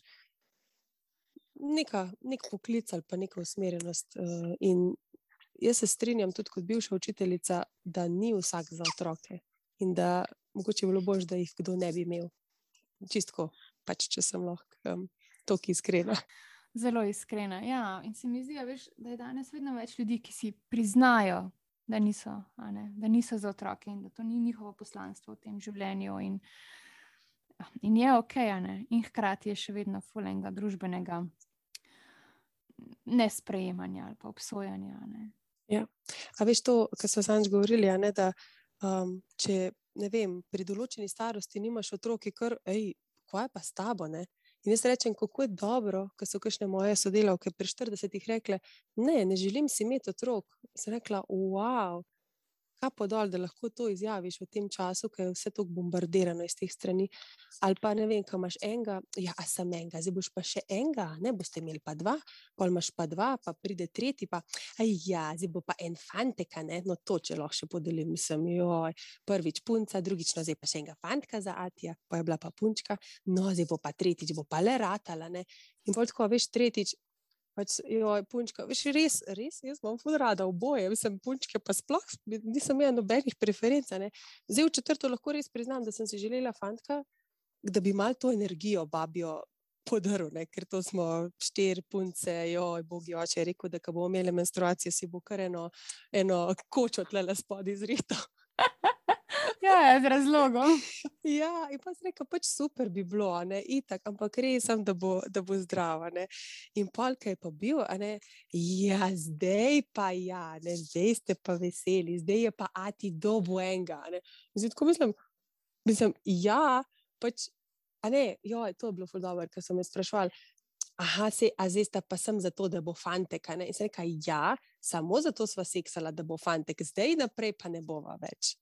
[SPEAKER 3] neka, nek poklic ali pa neka usmerjenost. Uh, in jaz se strinjam tudi kot bivša učiteljica, da ni vsak za otroke in da mogoče bilo boljše, da jih kdo ne bi imel. Čistko, pač, če sem lahko um, toliko iskrena.
[SPEAKER 1] Zelo iskrena, ja. In se mi zdi, a veš, da je danes vedno več ljudi, ki si priznajo, da niso, a ne, da niso za otroke in da to ni njihovo poslanstvo v tem življenju. In, in je okej, a ne. In hkrati je še vedno ful enega družbenega nesprejemanja ali pa obsojanja, a ne.
[SPEAKER 3] Ja. A veš to, kar smo zadnjič govorili, a ne, da um, če, ne vem, pri določeni starosti nimaš otroki, kar, ej, kaj je pa s tabo, ne? In jaz rečem, kako je dobro, ko so kakšne moje sodelavke pri štiridesetih rekle, ne, ne želim si imeti otrok. Sem rekla, wow, kapo dol, da lahko to izjaviš v tem času, ko je vse toliko bombardirano iz teh strani. Ali pa ne vem, ko imaš enega, ja, a sem enega, zdaj boš pa še enega, ne, boste imeli pa dva, pol imaš pa dva, pa pride tretji, pa, aj ja, zdaj bo pa en fantek, ne, no to, če lahko še podelim, mislim, joj, prvič punca, drugič, no, zdaj pa še enega fantka za Atija, pa je bila pa punčka, no, zdaj bo pa tretjič, bo pa le ratala, ne, in pol tako, veš, tretjič, pač, joj, punčka, veš, res, res, jaz imam ful rada oboje, mislim, punčke pa sploh, nisem imela nobenih preferenc, ne. Zdaj v četrto lahko res priznam, da sem si želela fantka, da bi malo to energijo babjo podaril, ne, ker to smo štiri punce, joj, bogi oče je rekel, da ko bomo imeli menstruacijo, si bo kar eno, eno kočo tlele spodaj izrital.
[SPEAKER 1] Ja, z razlogom.
[SPEAKER 3] Ja, in pa sem rekel, pač super bi bilo, a ne, itak, ampak res sem, da bo, da bo zdrava, ne. In pol, ko je pa bil, a ne, ja, zdaj pa ja, ne, zdaj ste pa veseli, zdaj je pa Ati dobil enega, a ne. In zdaj tako mislim, mislim, ja, pač, a ne, joj, to je bilo ful dobro, ker so me spraševali, aha, se, a zdaj sta pa sem zato, da bo fantek, a ne. In sem rekla, ja, samo zato sva seksala, da bo fantek, zdaj naprej pa ne bova več.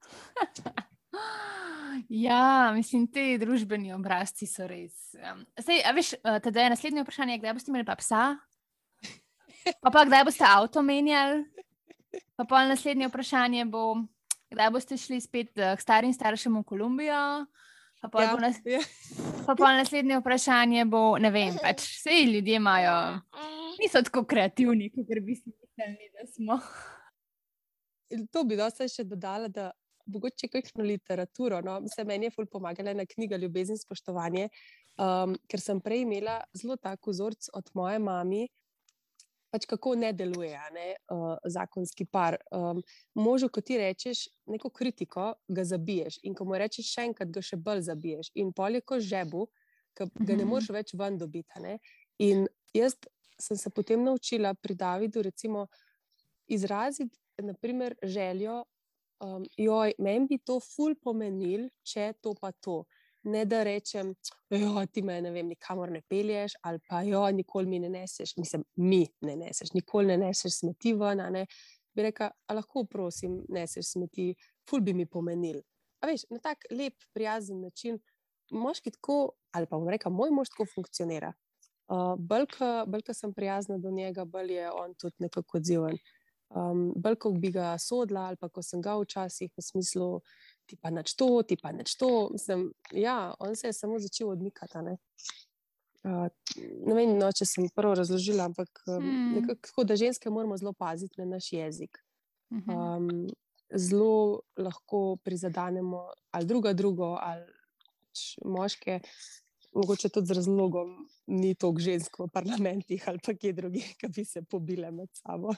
[SPEAKER 1] Ja, mislim, te družbeni obrazci so res. Um, zdaj, a veš, teda je naslednje vprašanje, kdaj boste imeli pa psa? Pa pa kdaj boste avto menjali? Pa pa naslednje vprašanje bo, kdaj boste šli spet k starim staršem v Kolumbijo? Pa pa,
[SPEAKER 3] Ja,
[SPEAKER 1] nas...
[SPEAKER 3] ja.
[SPEAKER 1] pa pa naslednje vprašanje bo, ne vem, pač vse ljudje imajo, niso tako kreativni, kot bi si mislili, da smo.
[SPEAKER 3] In to bi dosta še dodala, da mogoče kakšno literaturo, no, se meni je ful pomagala ena knjiga Ljubezen, spoštovanje, um, ker sem prej imela zelo tak vzorc od moje mami, pač kako ne deluje, a ne, uh, zakonski par. Um, možu, ko ti rečeš neko kritiko, ga zabiješ in ko mu rečeš še enkrat, ga še bolj zabiješ in pol je ko žebu, ki ga ne moreš več ven dobiti, a ne. In jaz sem se potem naučila pri Davidu recimo izraziti, na primer, željo, Um, joj, meni bi to ful pomenil, če to pa to. Ne da rečem, joj, ti me, ne vem, nikamor ne pelješ, ali pa joj, nikoli mi ne neseš, mislim, mi ne neseš, nikoli ne neseš smeti ven, a ne. Bi rekla, a lahko prosim, neseš smeti, ful bi mi pomenil. A veš, na tak lep, prijazen način, moški tako, ali pa bom rekel, moj mož tako funkcionira. Uh, bolj, ko sem prijazna do njega, bolj je on tudi nekako odziven. Um, bolj, ko bi ga sodila, ali pa ko sem ga včasih v smislu, ti pa nič to, ti pa nič to. Mislim, ja, on se je samo začel odmikati. Ne? Uh, ne vem, no, če sem prvo razložila, ampak mm. nekako tako, da ženske moramo zelo paziti na naš jezik. Um, zelo lahko prizadanemo ali druga drugo, ali moške. Mogoče tudi z razlogom ni toliko žensk v parlamentih ali pa kje drugi, ki bi se pobile med sabo.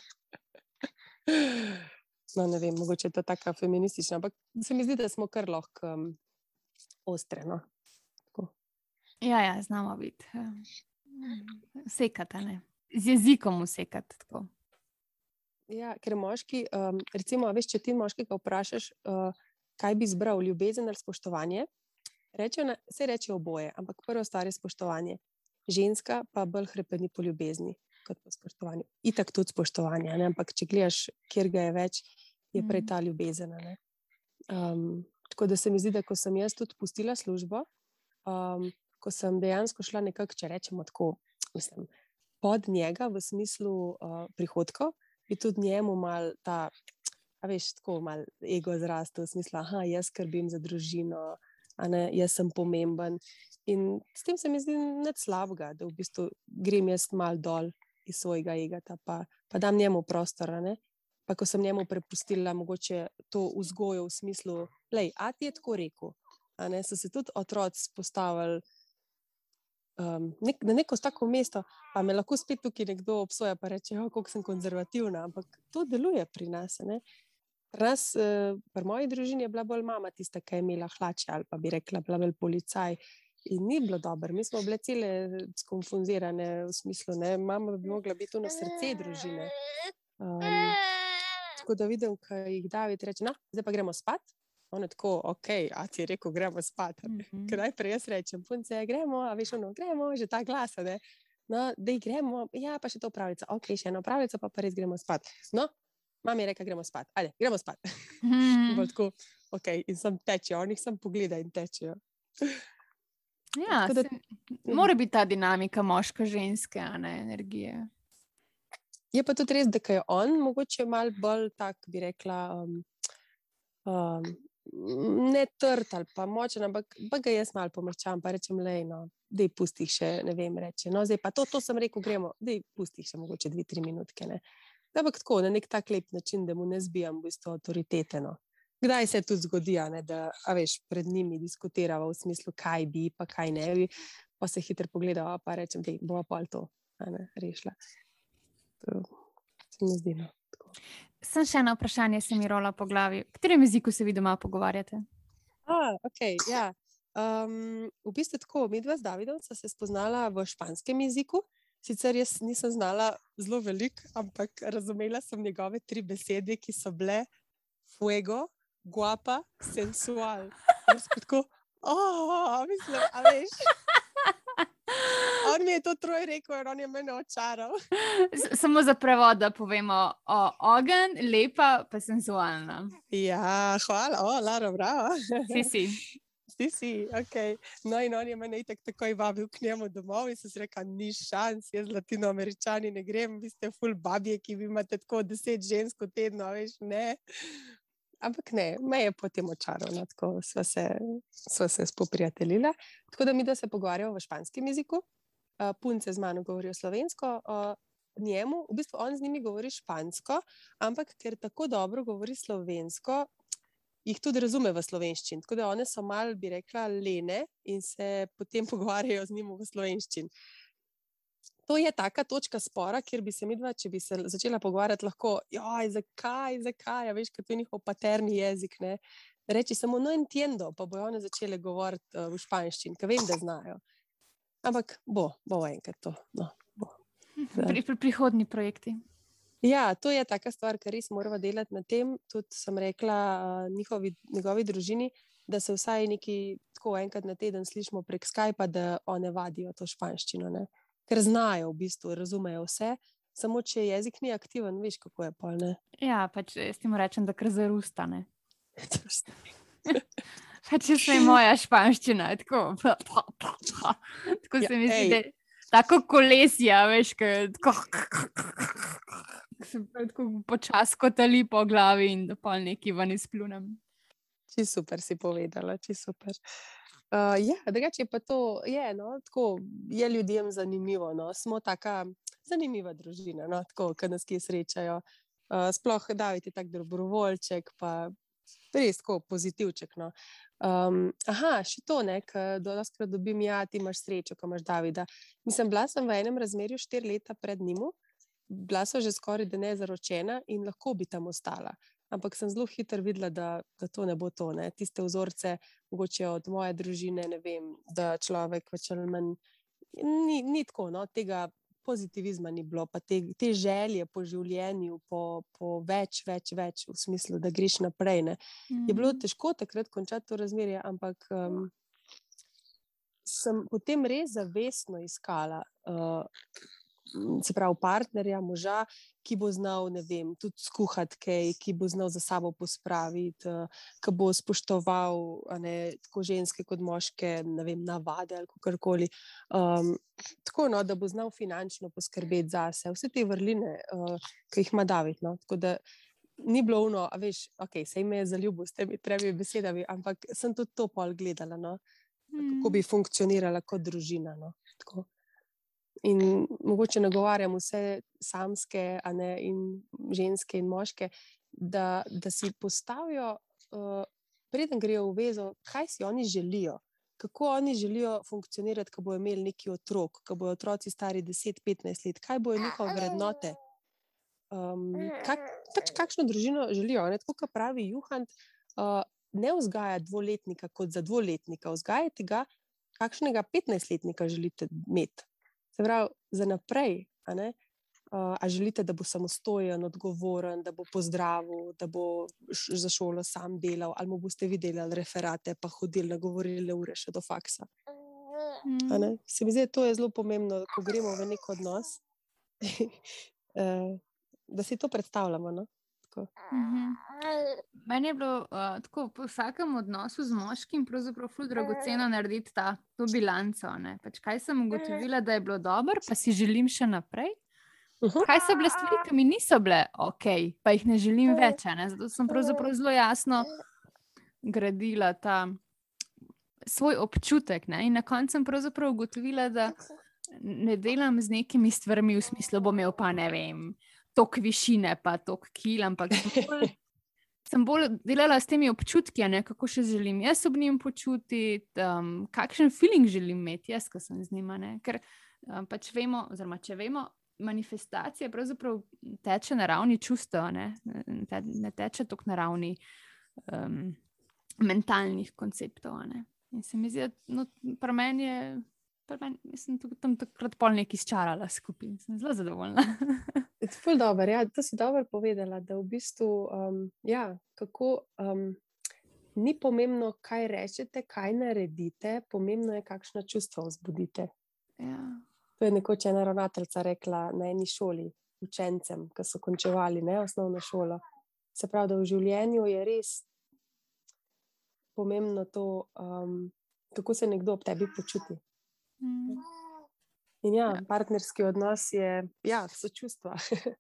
[SPEAKER 3] No, ne vem, mogoče je to taka feministična, ampak se mi zdi, da smo kar lahko um, ostre, no. Tako.
[SPEAKER 1] Ja, ja, znamo biti. Sekata, ne. Z jezikom usekati, tako.
[SPEAKER 3] Ja, ker moški, um, recimo, veš, če ti moškega vprašaš, uh, kaj bi izbral, ljubezen ali spoštovanje, Rečejo, vse rečejo oboje, ampak prvo stvar je spoštovanje. Ženska pa bolj hrepeni po ljubezni kot po spoštovanju. Itak tudi spoštovanje, ne? Ampak če gledaš, kjer ga je več, je prej ta ljubezen. Ne? Um, tako da se mi zdi, da ko sem jaz tudi pustila službo, um, ko sem dejansko šla nekako, če rečemo tako, mislim, pod njega v smislu uh, prihodkov, bi tudi njemu mal ta, a veš, tako mal ego zrastel v smislu, aha, jaz skrbim za družino, a ne, jaz sem pomemben. In s tem se mi zdi nič slabega, da v bistvu grem jaz mal dol iz svojega egata, pa, pa dam njemu prostor, ne. Pa ko sem njemu prepustila mogoče to vzgojo v smislu, lej, a ti je tako rekel, a ne, so se tudi otroci postavili um, nek, na neko tako mesto, pa me lahko spet tukaj nekdo obsoja, pa reče, oh, koliko sem konzervativna, ampak to deluje pri nas, ne. Pri nas, pri moji družini je bila bolj mama tista, ki je imela hlače ali pa bi rekla, bila bolj policaj in ni bilo dobro. Mi smo bile cele skonfuzirane v smislu, ne, mama bi mogla biti tu na srce družine. Um, tako da vidim, ko jih David reče, no, zdaj pa gremo spat. On je tako, ok, a ti je rekel, gremo spat. Mm-hmm. Ker najprej jaz rečem, punce, gremo, a veš, ono, gremo, že ta glas, ne. No, dej gremo, ja, pa še to pravljica. Ok, še eno pravljico, pa pa res gremo spat. No, mami je rekla, gremo spat. Ajde, gremo spat. Mm. Tako, okay, in sem tečejo, oni sem pogleda in tečejo.
[SPEAKER 1] Ja, da... se, mora biti ta dinamika moško-ženske, a ne, energije.
[SPEAKER 3] Je pa tudi res, da je on mogoče malo bolj tak, bi rekla, um, um, ne trd ali pa močen, ampak pa ga jaz malo pomrčam, pa rečem, lej, no, dej pusti še, ne vem, reče. No, zdaj pa to, to sem rekel, gremo, dej pusti še mogoče dve, tri minutke, ne. Ampak tako, na nek tak lep način, da mu ne zbijam v bistvu avtoritete. No. Kdaj se tudi zgodi, ne, da, a veš, pred njimi diskutirava v smislu, kaj bi, pa kaj ne bi, pa se hitro pogledava, pa rečem, dej, bova pol to, a ne, rešila. To se mi zdi, no, tako.
[SPEAKER 1] Sem še eno vprašanje se mi rola po glavi. V katerem jeziku se vi doma pogovarjate?
[SPEAKER 3] A, ok, ja. Um, v bistvu tako, midva z Davidom sta se spoznala v španskem jeziku. Sicer jaz nisem znala zelo veliko, ampak razumela sem njegove tri besede, ki so bile fuego, guapa, sensual. Jaz tako, oh, mislim, a veš. On mi je to troje rekel, in on je mene očaral.
[SPEAKER 1] Samo za prevod, da povemo, o, ogen, lepa, pa sensualna.
[SPEAKER 3] Ja, hvala, o, Lara, bravo.
[SPEAKER 1] Si, si.
[SPEAKER 3] Si, si, ok. No in on je mene itak takoj vabil k njemu domov in sem si rekla, ni šans, jaz Latinoameričani ne grem, vi ste ful babje, ki vi imate tako deset žensk v tednu, veš, ne. Ampak ne, me je potem očaral, no, tako sva se, sva se spoprijateljila. Tako da mi da se pogovarjamo v španskem jeziku, uh, punce z mano govorijo slovensko, uh, njemu, v bistvu on z njimi govori špansko, ampak ker tako dobro govori slovensko, jih tudi razume v slovenščini, tako da one so malo, bi rekla, lene in se potem pogovarjajo z njim v slovenščini. To je taka točka spora, kjer bi se midva, če bi se začela pogovarjati, lahko, joj, zakaj, zakaj, a veš, ker to je njihov paterni jezik, ne. Reči samo, no entiendo, pa bojo one začele govoriti uh, v španščini, ker vem, da znajo. Ampak bo, bo enkrat to, no, bo.
[SPEAKER 1] Pri, pri prihodnji projekti.
[SPEAKER 3] Ja, to je taka stvar, kar res moramo delati na tem. Tudi sem rekla uh, njihovi, njegovi družini, da se vsaj neki tako enkrat na teden slišimo prek Skypa, da one vadijo to španščino, ne. Ker znajo v bistvu, razumejo vse, samo če jezik ni aktiven, veš, kako je pol, ne.
[SPEAKER 1] Ja, pač s tem rečem, da kar zarusta, ne. Pač se je moja španščina, tako, tako se mi zdi, da je tako kolesija, veš, tako se pravi, tako počas kotali po glavi in da pol neki ven izplunem.
[SPEAKER 3] Či super si povedala, či super. Uh, ja, drugače pa to je, no, tako je ljudem zanimivo, no, smo taka zanimiva družina, no, tako, kad nas kje srečajo. Uh, sploh David je tak dobrovoljček, pa res tako pozitivček, no. Um, aha, še to, ne, kad doskrat dobim, ja, ti imaš srečo, ko imaš Davida. Mislim, bila sem v enem razmerju štiri leta pred njim, bila sem že skoraj da ne zaročena in lahko bi tam ostala. Ampak sem zelo hitro videla, da, da to ne bo to, ne. Tiste vzorce, mogoče od moje družine, ne vem, da človek več ali manj, ni, ni tako, no, tega pozitivizma ni bilo, pa te, te želje po življenju, po, po več, več, več, v smislu, da greš naprej, ne. Mm. Je bilo težko takrat končati to razmerje, ampak um, sem potem res zavestno iskala uh, se pravi partnerja, moža, ki bo znal, ne vem, tudi skuhati kaj, ki bo znal za sabo pospraviti, ki bo spoštoval, a ne, tako ženske kot moške, ne vem, navade ali kakorkoli. Um, tako, no, da bo znal finančno poskrbeti zase. Vse te vrline, uh, ki jih ima David, no. Tako da ni bilo ono, a veš, ok, sej me je zaljubil s temi tremi besedami, ampak sem tudi to pol gledala, no. Kako bi funkcionirala kot družina, no. Tako. In mogoče nagovarjam vse samske, a ne, in ženske in moške, da, da si postavijo, uh, preden grejo v vezo, kaj si oni želijo, kako oni želijo funkcionirati, ko bojo imeli neki otrok, ko bojo otroci stari deset petnajst let, kaj bojo njihove vrednote, um, kak, pač kakšno družino želijo, ne, tako kot pravi Juhant, uh, ne vzgaja dvoletnika kot za dvoletnika, vzgajate ga, kakšnega petnajstletnika želite imeti. Se pravi, za naprej, a ne, uh, a želite, da bo samostojen, odgovoren, da bo pozdravil, da bo š- za šolo sam delal, ali mu boste vi delali referate, pa hodili, nagovorili ure še do faksa. A ne? Se mi zdi, to je zelo pomembno, ko gremo v nek odnos, uh, da si to predstavljamo, no?
[SPEAKER 1] Mhm. Meni je bilo uh, tako, po vsakem odnosu z moškim pravzaprav ful dragoceno narediti ta, to bilanco, ne. Pač kaj sem ugotovila, da je bilo dobro, pa si želim še naprej.
[SPEAKER 3] Uh-huh.
[SPEAKER 1] Kaj so bile stvari, ki mi niso bile ok, pa jih ne želim več, a ne. Zato sem pravzaprav zelo jasno gradila ta svoj občutek, ne. In na koncu sem pravzaprav ugotovila, da ne delam z nekimi stvarmi v smislu, bom imel pa, ne vem, tok višine, pa tok kil, ampak sem bolj, sem bolj delala s temi občutki, ne, kako še želim jaz ob njim počutiti, um, kakšen feeling želim imeti jaz, ko sem z njima, ne, ker um, pač vemo, oziroma če vemo, manifestacija pravzaprav teče na ravni čustev, ne, ne, ne teče tok na ravni um, mentalnih konceptov, ne. In se mi zdi, no, pri meni je, pri meni, mislim, tam takrat pol nekaj izčarala skupaj, sem zelo zadovoljna.
[SPEAKER 3] Je ful dober, ja, to si dobro povedala, da v bistvu, um, ja, kako um, ni pomembno, kaj rečete, kaj naredite, pomembno je, kakšna čustva vzbudite.
[SPEAKER 1] Ja.
[SPEAKER 3] To je nekoč ena ravnateljica rekla na eni šoli učencem, ki so končevali, ne, osnovno šolo. Se pravi, da v življenju je res pomembno to, um, kako se nekdo ob tebi počuti.
[SPEAKER 1] Mm.
[SPEAKER 3] In ja, partnerski odnos je, ja, so čustva.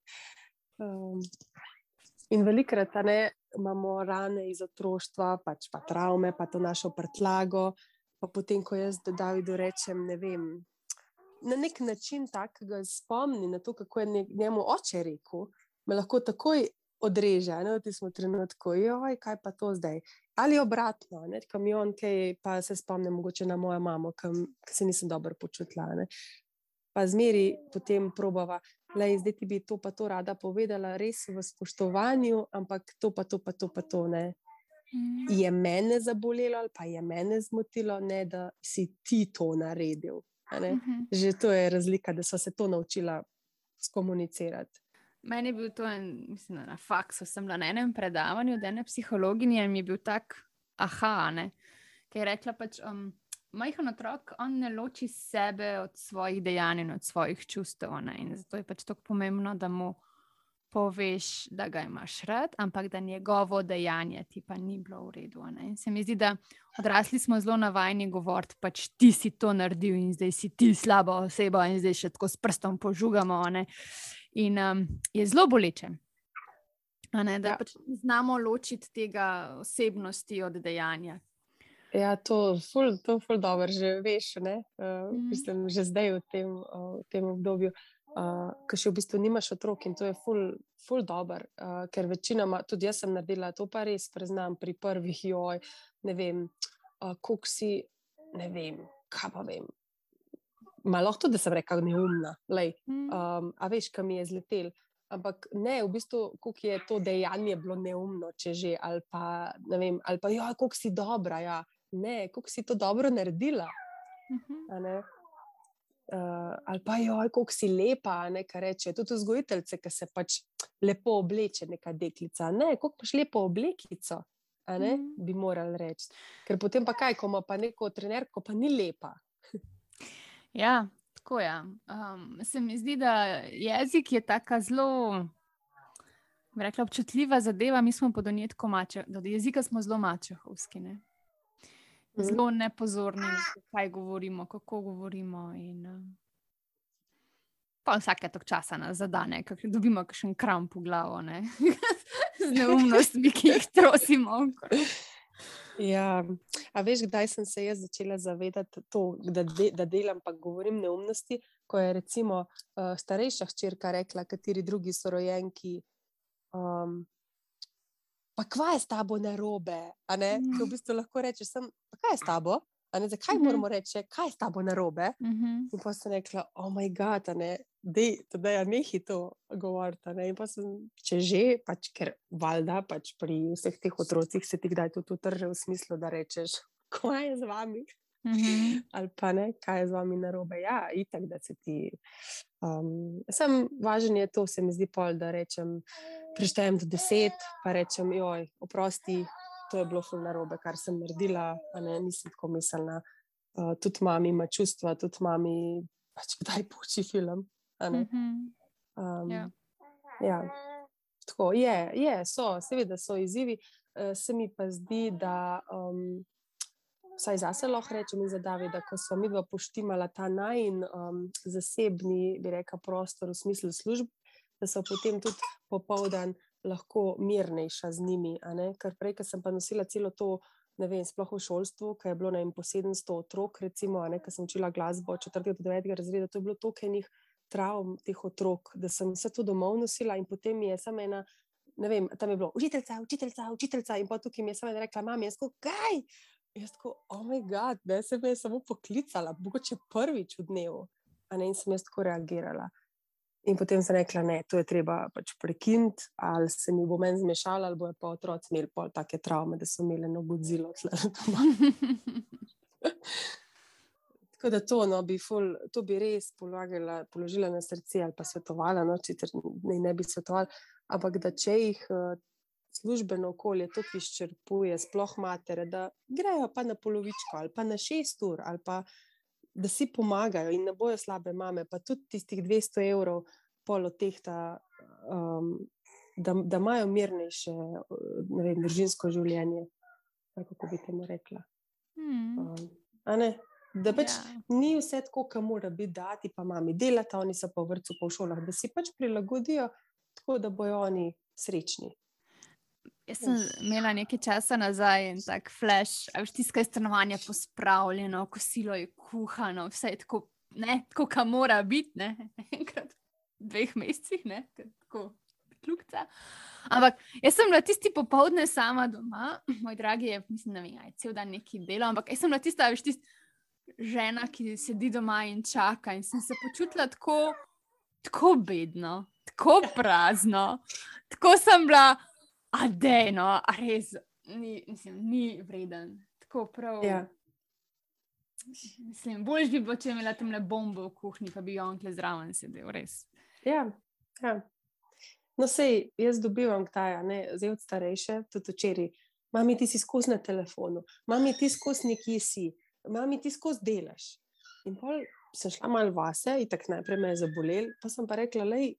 [SPEAKER 3] um, in velikrat, a ne, imamo rane iz otroštva, pač pa travme, pa to našo prtljago, pa potem, ko jaz Davidu rečem, ne vem, na nek način tak, ga spomni na to, kako je njemu oče rekel, me lahko takoj odreže, ne, v tistem trenutku, joj, kaj pa to zdaj? Ali obratno, ne, kam je on, kaj, pa se spomnim mogoče na mojo mamo, kam, ki se nisem dobro počutila, ne. Pa zmeri potem probava, lej, zdaj ti bi to pa to rada povedala, res v spoštovanju, ampak to pa to pa to pa to, ne. Mm. Je mene zabolelo ali pa je mene zmotilo, ne, da si ti to naredil, a ne. Mm-hmm. Že to je razlika, da so se to naučila skomunicirati.
[SPEAKER 1] Meni je bil to en, mislim, na faksu sem bila na enem predavanju od ene psihologinje in mi je bil tak aha, ne, ker je rekla pač, um, majhen otrok, on ne loči sebe od svojih dejanj in od svojih čustev, ne, in zato je pač tako pomembno, da mu poveš, da ga imaš rad, ampak da njegovo dejanje ti pa ni bilo v redu. Ne? In se mi zdi, da odrasli smo zelo navajeni govoriti, pač ti si to naredil in zdaj si ti slaba oseba in zdaj še tako s prstom požugamo. Ne? In um, je zelo boleče. A ne, da
[SPEAKER 3] Ja.
[SPEAKER 1] pač znamo ločiti tega osebnosti od dejanja.
[SPEAKER 3] Ja, to je ful, to ful dobro, že veš, ne? Uh,
[SPEAKER 1] Mhm.
[SPEAKER 3] mislim, že zdaj v tem, uh, v tem obdobju, uh, ko še v bistvu nimaš otrok in to je ful, ful dobro, uh, ker večinoma, tudi jaz sem naredila to, pa res priznam pri prvih, joj, ne vem, uh, koliko si, ne vem, kaj pa vem, ma lahko tudi, da sem rekla neumna, lej,
[SPEAKER 1] Mhm.
[SPEAKER 3] um, a veš, kam mi je zletel. Ampak ne, v bistvu, koliko je to dejanje bilo neumno, če že, ali pa, ne vem, ali pa, ja, koliko si dobra, ja. Ne, koliko si to dobro naredila,
[SPEAKER 1] Mhm.
[SPEAKER 3] a ne. Uh, ali pa, joj, koliko si lepa, a ne, kar reče. Tudi vzgojiteljice, ki se pač lepo obleče neka deklica. Ne, koliko imaš lepo oblekico, a ne,
[SPEAKER 1] Mhm.
[SPEAKER 3] bi morali reči. Ker potem pa kaj, ko ima pa neko trenerko, pa ni lepa.
[SPEAKER 1] Ja, tako je. Um, se mi zdi, da jezik je taka zelo, bi rekla, občutljiva zadeva. Mi smo po donjetku mače, do jezika smo zelo mačehovski, ne? Zelo nepozorni, kaj govorimo, kako govorimo. In, uh, pa vsake tok časa nas zadane, ker dobimo kakšen kramp v glavo, ne? Z neumnostmi, ki jih trosimo.
[SPEAKER 3] Ja, a veš, kdaj sem se jaz začela zavedati to, da, de, da delam, pa govorim neumnosti, ko je recimo uh, starejša hčerka rekla, kateri drugi sorojenki, um, pa kva je s tabo narobe, a ne?
[SPEAKER 1] Mm.
[SPEAKER 3] Ko v bistvu lahko rečeš, sem, pa kaj je s tabo? A ne, zakaj
[SPEAKER 1] Mhm.
[SPEAKER 3] moramo reči, kaj je s tabo narobe?
[SPEAKER 1] Mhm.
[SPEAKER 3] In pa sem rekla, oh moj god, a ne, dej, teda ja nehi to govoriti, a ne, in pa sem, če že, pač, ker valjda, pač pri vseh teh otrocih se ti kdaj tudi utrže v smislu, da rečeš, kaj je z vami?
[SPEAKER 1] Mhm.
[SPEAKER 3] Ali pa ne, kaj je z vami narobe. Ja, itak, da se ti... Um, sam važen je to, se mi zdi pol, da rečem, preštejem do deset, pa rečem, joj, oprosti, to je bilo ful narobe, kar sem naredila, a ne, nisem tako mislila. Uh, tudi mami ima čustva, tudi mami pač kdaj poči film, a ne.
[SPEAKER 1] Mhm.
[SPEAKER 3] Um,
[SPEAKER 1] Ja.
[SPEAKER 3] ja, tako, je, je, so, seveda so izzivi, uh, se mi pa zdi, da um, vsaj zase lahko rečem in za Davida, ko so midva poštimala ta najin um, zasebni, bi rekla, prostor v smislu služb, da so potem tudi popoldan lahko mirnejša z njimi, a ne, ker prej, ker sem pa nosila celo to, ne vem, sploh v šolstvu, ker je bilo na po sedemsto otrok, recimo, a ne, ker sem učila glasbo od četrtega do devetega razreda, to je bilo toliko enih travm teh otrok, da sem vse to domov nosila in potem je samo ena, ne vem, tam je bilo učiteljica, učiteljica, učiteljica in pa tukaj mi je samo ena rekla, mami, jaz tako, kaj? Jaz tako, oh my god, ne, se me je samo poklicala, mogoče prvič v dnevu, a ne, in sem jaz tako reagirala. In potem sem rekla, ne, to je treba pač prekiniti, ali se mi bo meni zmešala, ali bojo pa otroci imeli pol take travme, da so imeli eno Godzillo tle doma. Tako da to, no, bi ful, to bi res polagala, položila na srce ali pa svetovala, no, če ne, ne bi svetovala, ampak da če jih uh, službeno okolje toliko izčrpuje, sploh matere, da grejo pa na polovičko ali pa na šest ur ali pa da si pomagajo in ne bojo slabe mame, pa tudi tistih dvesto evrov pol od tehta, um, da, da imajo mirnejše, ne vem, družinsko življenje, kako bi temu rekla.
[SPEAKER 1] Mm.
[SPEAKER 3] Um, a ne? Da pač
[SPEAKER 1] Ja.
[SPEAKER 3] ni vse tako, kot mora biti, dati pa mami delata, oni so pa v vrtcu, pa v šolah, da si pač prilagodijo tako, da bojo oni srečni.
[SPEAKER 1] Jaz sem imela nekaj časa nazaj en tak flash, a veš, tiskaj stanovanje pospravljeno, kosilo je kuhano, vse je tako, ne, tako, ka mora biti, ne, enkrat v dveh mesecih, ne, tako kljukca. Ampak jaz sem bila tisti popoldne sama doma, moj dragi je, mislim, ne vem, aj cel dan nekaj delal, ampak jaz sem bila tista, veš, tista žena, ki sedi doma in čaka in sem se počutila tako, tako bedno, tako prazno, tako sem bila, a dej, no, a res, ni, mislim, ni vreden. Tako prav.
[SPEAKER 3] Ja.
[SPEAKER 1] Mislim, boljš bi bilo, če imela temle bombo v kuhinji, pa bi onkle zraven sedel, res.
[SPEAKER 3] Ja, ja. No, sej, jaz dobivam kdaj, ne, zdaj od starejše, tudi včeraj, mami, ti si skozi na telefonu, mami, ti skozi nekje si, mami, ti skozi delaš. In pol sem šla malo vase, in tako najprej me je zabolel, pa sem pa rekla, lej,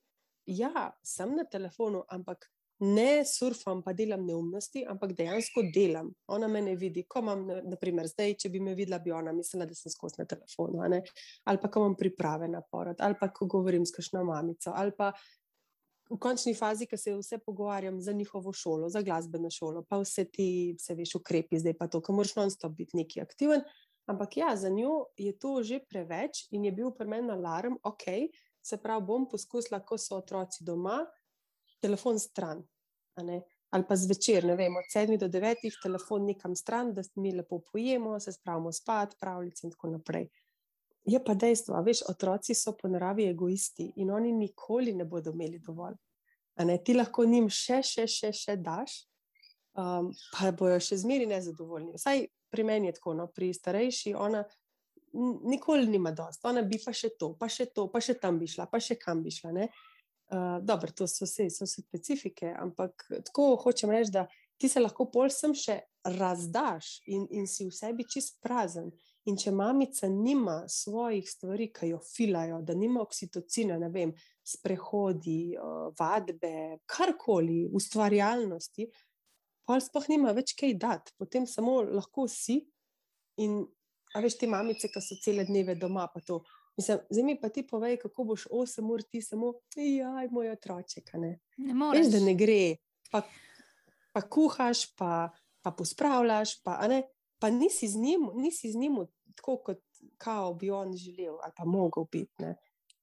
[SPEAKER 3] ja, sem na telefonu, ampak ne surfam pa delam neumnosti, ampak dejansko delam. Ona me ne vidi, ko imam, naprimer, zdaj, če bi me videla, bi ona mislila, da sem skozi na telefonu, a ne? Ali pa ko imam priprave na porod, ali pa ko govorim s kakšno mamico, ali pa v končni fazi, ko se vse pogovarjam za njihovo šolo, za glasbeno šolo, pa vse ti, vse veš, ukrepi, zdaj pa to, ko moraš non-stop biti neki aktiven, ampak ja, za njo je to že preveč in je bil pri meni alarm, ok, se pravi, bom poskusila, ko so otroci doma, telefon stran, a ne? Ali pa zvečer, ne vem, od sedmih do devetih, telefon nekam stran, da mi lepo pojemo, se spravimo spat, pravljice in tako naprej. Je pa dejstvo, a veš, otroci so po naravi egoisti in oni nikoli ne bodo imeli dovolj. A ne? Ti lahko njim še, še, še, še daš, um, pa bojo še zmeri nezadovoljni. Vsaj pri meni je tako, no, pri starejši, ona nikoli nima dost, ona bi pa še to, pa še to, pa še tam bi šla, pa še kam bi šla, ne? Uh, dobro, to so vse, so vse specifike, ampak tako hočem reči, da ti se lahko pol sem še razdaš in, in si v sebi čist prazen. In če mamica nima svojih stvari, ki jo filajo, da nima oksitocina, ne vem, sprehodi, uh, vadbe, karkoli, ustvarjalnosti, pol sploh nima več kaj dati, potem samo lahko si in, a veš, te mamice, ki so cele dneve doma, pa to. Mislim, zdaj mi pa ti povej, kako boš osem ur ti samo, jaj, moj otroček, ne?
[SPEAKER 1] Ne moreš.
[SPEAKER 3] Veš, da ne gre, pa, pa kuhaš, pa, pa pospravljaš, pa, a ne? Pa nisi z njim, nisi z njim tako, kot kao bi on želel, ali pa mogel biti, ne?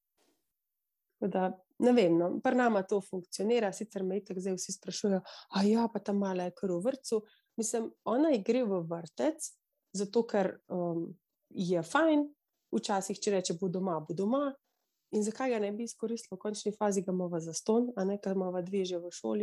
[SPEAKER 3] Tako da, ne vem, no, pri nama to funkcionira, sicer me itak zdaj vsi sprašujejo, a ja, pa ta mala je kar v vrtcu. Mislim, ona gre v vrtec, zato ker um, je fajn, včasih, če reče, bo doma, bo doma, in zakaj ga ne bi izkoristila, v končni fazi ga imava zastonj, a ne, ker imava dve že v šoli.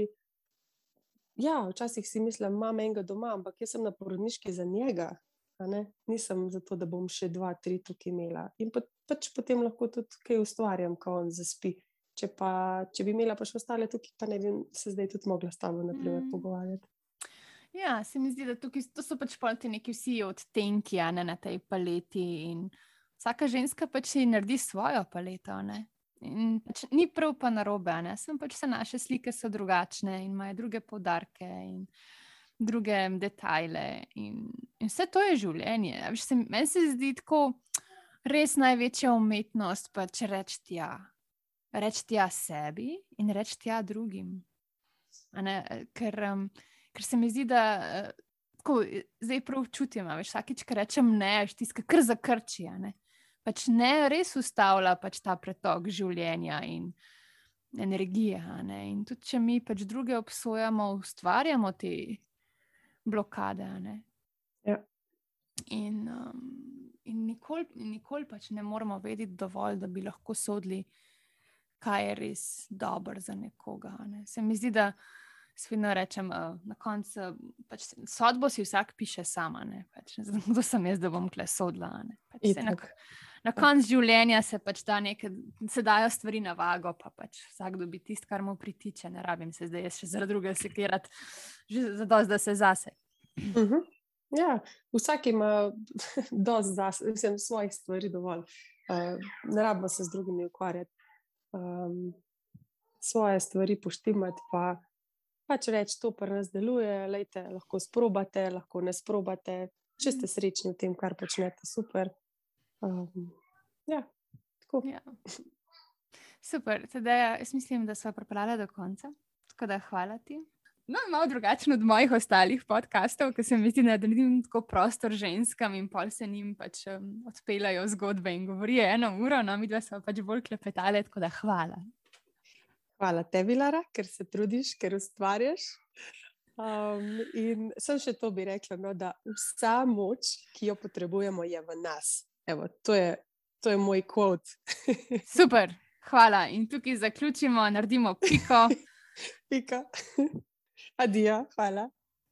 [SPEAKER 3] Ja, včasih si mislim, imam enega doma, ampak jaz sem na porodniški za njega, a ne, nisem zato, da bom še dva, tri tukaj imela. In pa, pač potem lahko tudi kaj ustvarjam, ko on zaspi. Če pa, če bi imela pa še ostale tukaj, pa ne bi se zdaj tudi mogla s tabo, na primer, mm. pogovarjati.
[SPEAKER 1] Ja, se mi zdi, da tukaj, to so pač polti neki vsi odtenki, a ne, na tej paleti in vsaka ženska pač si naredi svojo paleto, ne? In pač ni prav pa narobe, ne? Sem pač vse naše slike so drugačne in imajo druge poudarke in druge detajle in, in vse to je življenje. Viš, se, meni se zdi tako res največja umetnost pač reči ja. Reči ja sebi in reči ja drugim. A ne? Ker, um, ker se mi zdi, da uh, tako, zdaj prav čutim, a veš, vsakič, ko rečem ne, tiska kar zakrči, a ne? Pač ne res ustavlja pač ta pretok življenja in energije, a ne? In tudi, če mi pač druge obsojamo, ustvarjamo te blokade, a ne?
[SPEAKER 3] Ja.
[SPEAKER 1] In, um, in nikoli, nikoli pač ne moramo vedeti dovolj, da bi lahko sodili, kaj je res dobro za nekoga, a ne? Se mi zdi, da svidno rečem, uh, na koncu pač sodbo si vsak piše sama, ne? Pač, kdo sem jaz, da bom kle sodila, a ne? Pač se enak, na koncu življenja se pač da nekaj, se dajo stvari na vago, pa pač vsak dobi tisto, kar mu pritiče, ne rabim se zdaj jaz še zaradi druge sekirati, že zadosti, da se zase.
[SPEAKER 3] Uh-huh. Ja, vsak ima dosti zase, vsem svojih stvari dovolj. Uh, ne rabimo se z drugimi ukvarjati. Um, svoje stvari poštimati, pa pač reči, to pa nas deluje, lejte, lahko sprobate, lahko ne sprobate, če ste srečni v tem, kar počnete, super. Um, ja, tako.
[SPEAKER 1] Ja. Super, teda jaz mislim, da sva pripravila do konca, tako da hvala ti. No, malo drugačno od mojih ostalih podcastov, ker se mi zdi, da naredim tako prostor ženskam in pol se njim pač um, odpeljajo zgodbe in govorijo eno uro, no, mi dva sva pač bolj klepetale, tako da hvala.
[SPEAKER 3] Hvala tebi, Lara, ker se trudiš, ker ustvarjaš. Um, in sem še to bi rekla, no, da vsa moč, ki jo potrebujemo, je v nas. Evo, to je, to je moj quote.
[SPEAKER 1] Super, hvala. In tukaj zaključimo, naredimo piko.
[SPEAKER 3] Pika. Adijo, hvala.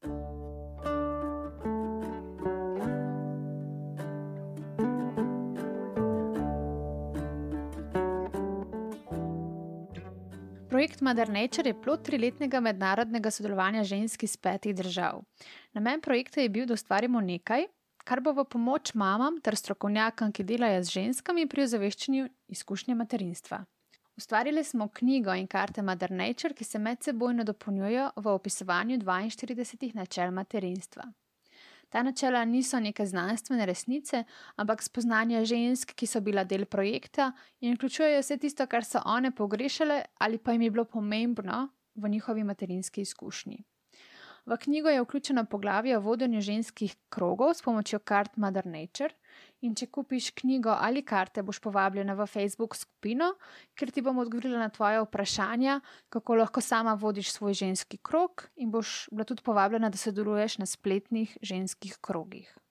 [SPEAKER 1] Projekt Mother Nature je plod triletnega mednarodnega sodelovanja žensk iz petih držav. Namen projekta je bil, da ustvarimo nekaj, kar bo v pomoč mamam ter strokovnjakam, ki delajo z ženskami pri ozaveščanju izkušnje materinstva. Ustvarili smo knjigo in karte Mother Nature, ki se medsebojno dopolnjujejo v opisovanju dvainštiridesetih načel materinstva. Ta načela niso neke znanstvene resnice, ampak spoznanja žensk, ki so bila del projekta in vključujejo vse tisto, kar so one pogrešale ali pa jim je bilo pomembno v njihovi materinski izkušnji. V knjigo je vključeno poglavje o vodenju ženskih krogov s pomočjo kart Mother Nature in če kupiš knjigo ali karte, boš povabljena v Facebook skupino, kjer ti bom odgovorila na tvoje vprašanja, kako lahko sama vodiš svoj ženski krog in boš bila tudi povabljena, da sodeluješ na spletnih ženskih krogih.